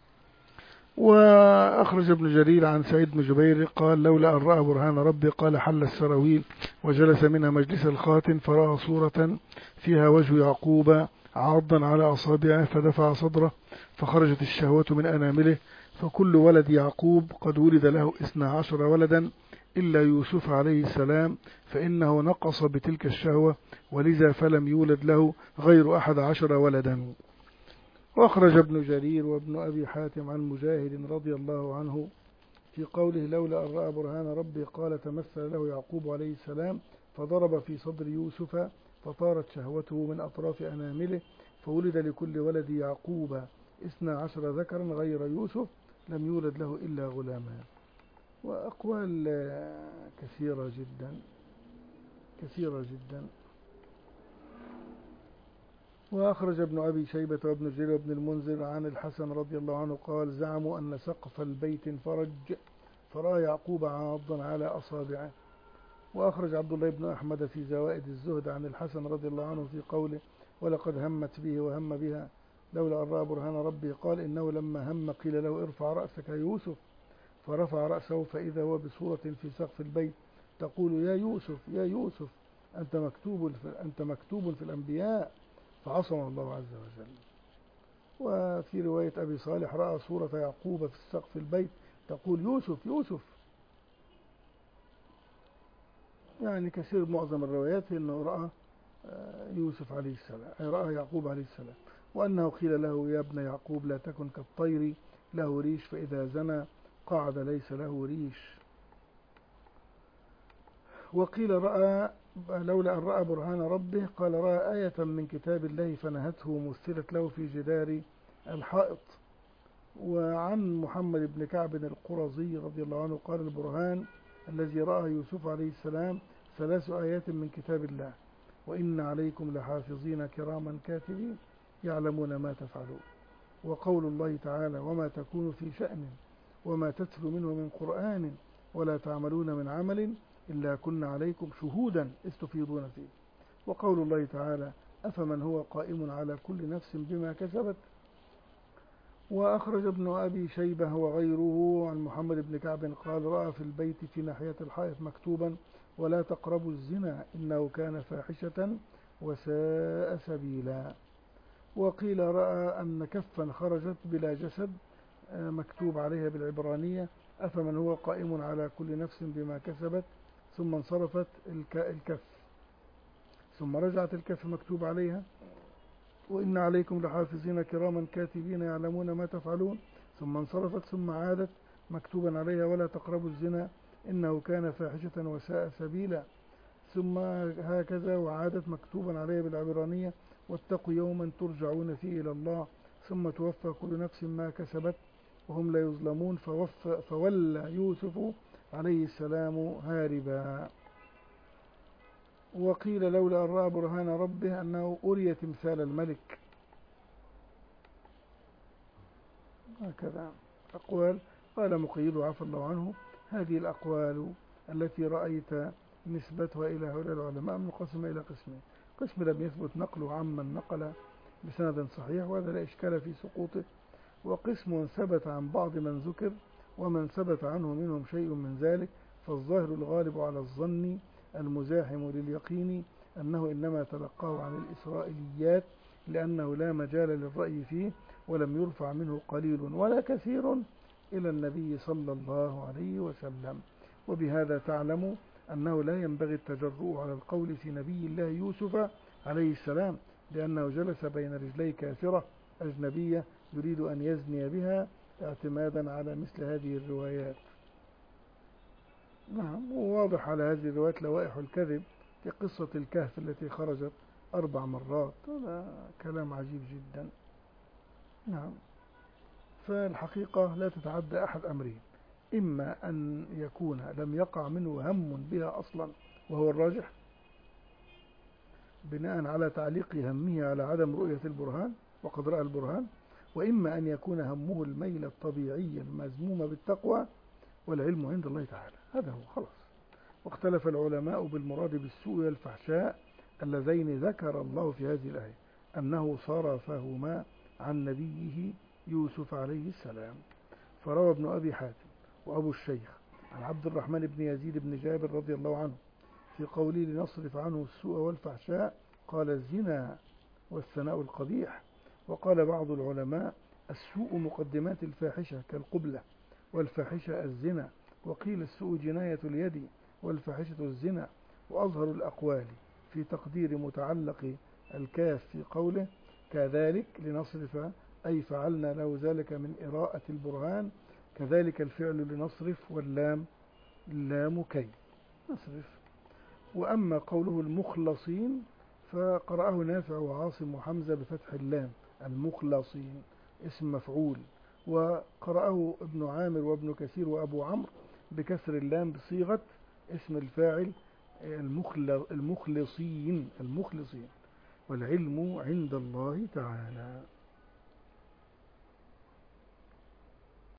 وأخرج ابن جرير عن سعيد بن جبير قال لولا أن رأى برهان ربي قال حل السراويل وجلس منها مجلس الخاتم فرأى صورة فيها وجه يعقوب عاضا على أصابعه فدفع صدره فخرجت الشهوة من أنامله فكل ولد يعقوب قد ولد له اثنا عشر ولدا إلا يوسف عليه السلام فإنه نقص بتلك الشهوة ولذا فلم يولد له غير أحد عشر ولدا. وأخرج ابن جرير وابن أبي حاتم عن مجاهد رضي الله عنه في قوله لولا أن رأى برهان ربي قال تمثل له يعقوب عليه السلام فضرب في صدر يوسف فطارت شهوته من أطراف أنامله فولد لكل ولد يعقوب اثنا عشر ذكرا غير يوسف لم يولد له إلا غلامان. وأقوال كثيرة جدا كثيرة جدا. وأخرج ابن أبي شيبة وابن جرير وابن المنذر عن الحسن رضي الله عنه قال زعموا أن سقف البيت انفرج فرأى يعقوب عاضا على أصابعه. وأخرج عبد الله بن أحمد في زوائد الزهد عن الحسن رضي الله عنه في قوله ولقد همت به وهم بها لولا أن رأى برهان ربي قال إنه لما هم قيل له ارفع رأسك يا يوسف فرفع رأسه فإذا هو بصورة في سقف البيت تقول يا يوسف يا يوسف أنت مكتوب في, أنت مكتوب في الأنبياء فعصم الله عز وجل. وفي رواية أبي صالح رأى صورة يعقوب في سقف البيت تقول يوسف يوسف. يعني كثير معظم الروايات أنه رأى يوسف عليه السلام رأى يعقوب عليه السلام وأنه قيل له يا ابن يعقوب لا تكن كالطير له ريش فإذا زنى قعد ليس له ريش. وقيل رأى لولا أن رأى برهان ربه قال رأى آية من كتاب الله فنهته مثلت له في جدار الحائط. وعن محمد بن كعب القرظي رضي الله عنه قال البرهان الذي رأى يوسف عليه السلام ثلاث آيات من كتاب الله وإن عليكم لحافظين كراما كاتبين يعلمون ما تفعلون. وقول الله تعالى وما تكون في شأن وما تتلو منه من قرآن ولا تعملون من عمل إلا كنا عليكم شهودا إذ تفيضون فيه. وقول الله تعالى أفمن هو قائم على كل نفس بما كسبت. وأخرج ابن أبي شيبة وغيره عن محمد بن كعب قال رأى في البيت في ناحية الحائط مكتوبا ولا تقربوا الزنا إنه كان فاحشة وساء سبيلا. وقيل رأى أن كفا خرجت بلا جسد مكتوب عليها بالعبرانية أفمن هو قائم على كل نفس بما كسبت ثم انصرفت الكف ثم رجعت الكف مكتوب عليها وإن عليكم لحافظين كراما كاتبين يعلمون ما تفعلون ثم انصرفت ثم عادت مكتوبا عليها ولا تقربوا الزنا إنه كان فاحشة وساء سبيلا ثم هكذا وعادت مكتوبا عليها بالعبرانية واتقوا يوما ترجعون فيه إلى الله ثم توفى كل نفس ما كسبت وهم لا يظلمون فولى يوسف عليه السلام هاربا. وقيل لولا أن رأى برهان ربه أنه أري تمثال الملك. هكذا أقوال قال مقيد عفى الله عنه هذه الأقوال التي رأيت نسبتها إلى هؤلاء العلماء منقسم إلى قسمين قسم لم يثبت نقله عمن نقل بسند صحيح وهذا لا إشكال في سقوطه وقسم ثبت عن بعض من ذكر ومن ثبت عنه منهم شيء من ذلك فالظاهر الغالب على الظن المزاحم لليقين أنه إنما تلقاه عن الإسرائيليات لأنه لا مجال للرأي فيه ولم يرفع منه قليل ولا كثير إلى النبي صلى الله عليه وسلم. وبهذا تعلم أنه لا ينبغي التجرؤ على القول في نبي الله يوسف عليه السلام لأنه جلس بين رجلي كافرة أجنبية يريد أن يزني بها اعتمادا على مثل هذه الروايات. نعم وواضح على هذه الروايات لوائح الكذب في قصة الكهف التي خرجت أربع مرات، هذا كلام عجيب جدا. نعم. فالحقيقة لا تتعدى أحد أمرين: إما أن يكون لم يقع منه هم بها أصلا وهو الراجح بناء على تعليق همه على عدم رؤية البرهان وقد رأى البرهان، وإما أن يكون همه الميل الطبيعي المذموم بالتقوى والعلم عند الله تعالى. هذا هو خلاص. واختلف العلماء بالمراد بالسوء والفحشاء اللذين ذكر الله في هذه الآية أنه صرفهما عن نبيه يوسف عليه السلام. فروى ابن أبي حاتم وأبو الشيخ عن عبد الرحمن بن يزيد بن جابر رضي الله عنه في قوله لنصرف عنه السوء والفحشاء قال الزنا والثناء القبيح. وقال بعض العلماء السوء مقدمات الفاحشة كالقبلة، والفاحشة الزنا، وقيل السوء جناية اليد والفاحشة الزنا. وأظهر الأقوال في تقدير متعلق الكاف في قوله كذلك لنصرف أي فعلنا له ذلك من إراءة البرهان، كذلك الفعل لنصرف واللام لام كي نصرف. وأما قوله المخلصين فقرأه نافع وعاصم وحمزة بفتح اللام، المخلصين اسم مفعول، وقرأه ابن عامر وابن كثير وأبو عمرو بكسر اللام بصيغة اسم الفاعل المخلصين المخلصين، والعلم عند الله تعالى.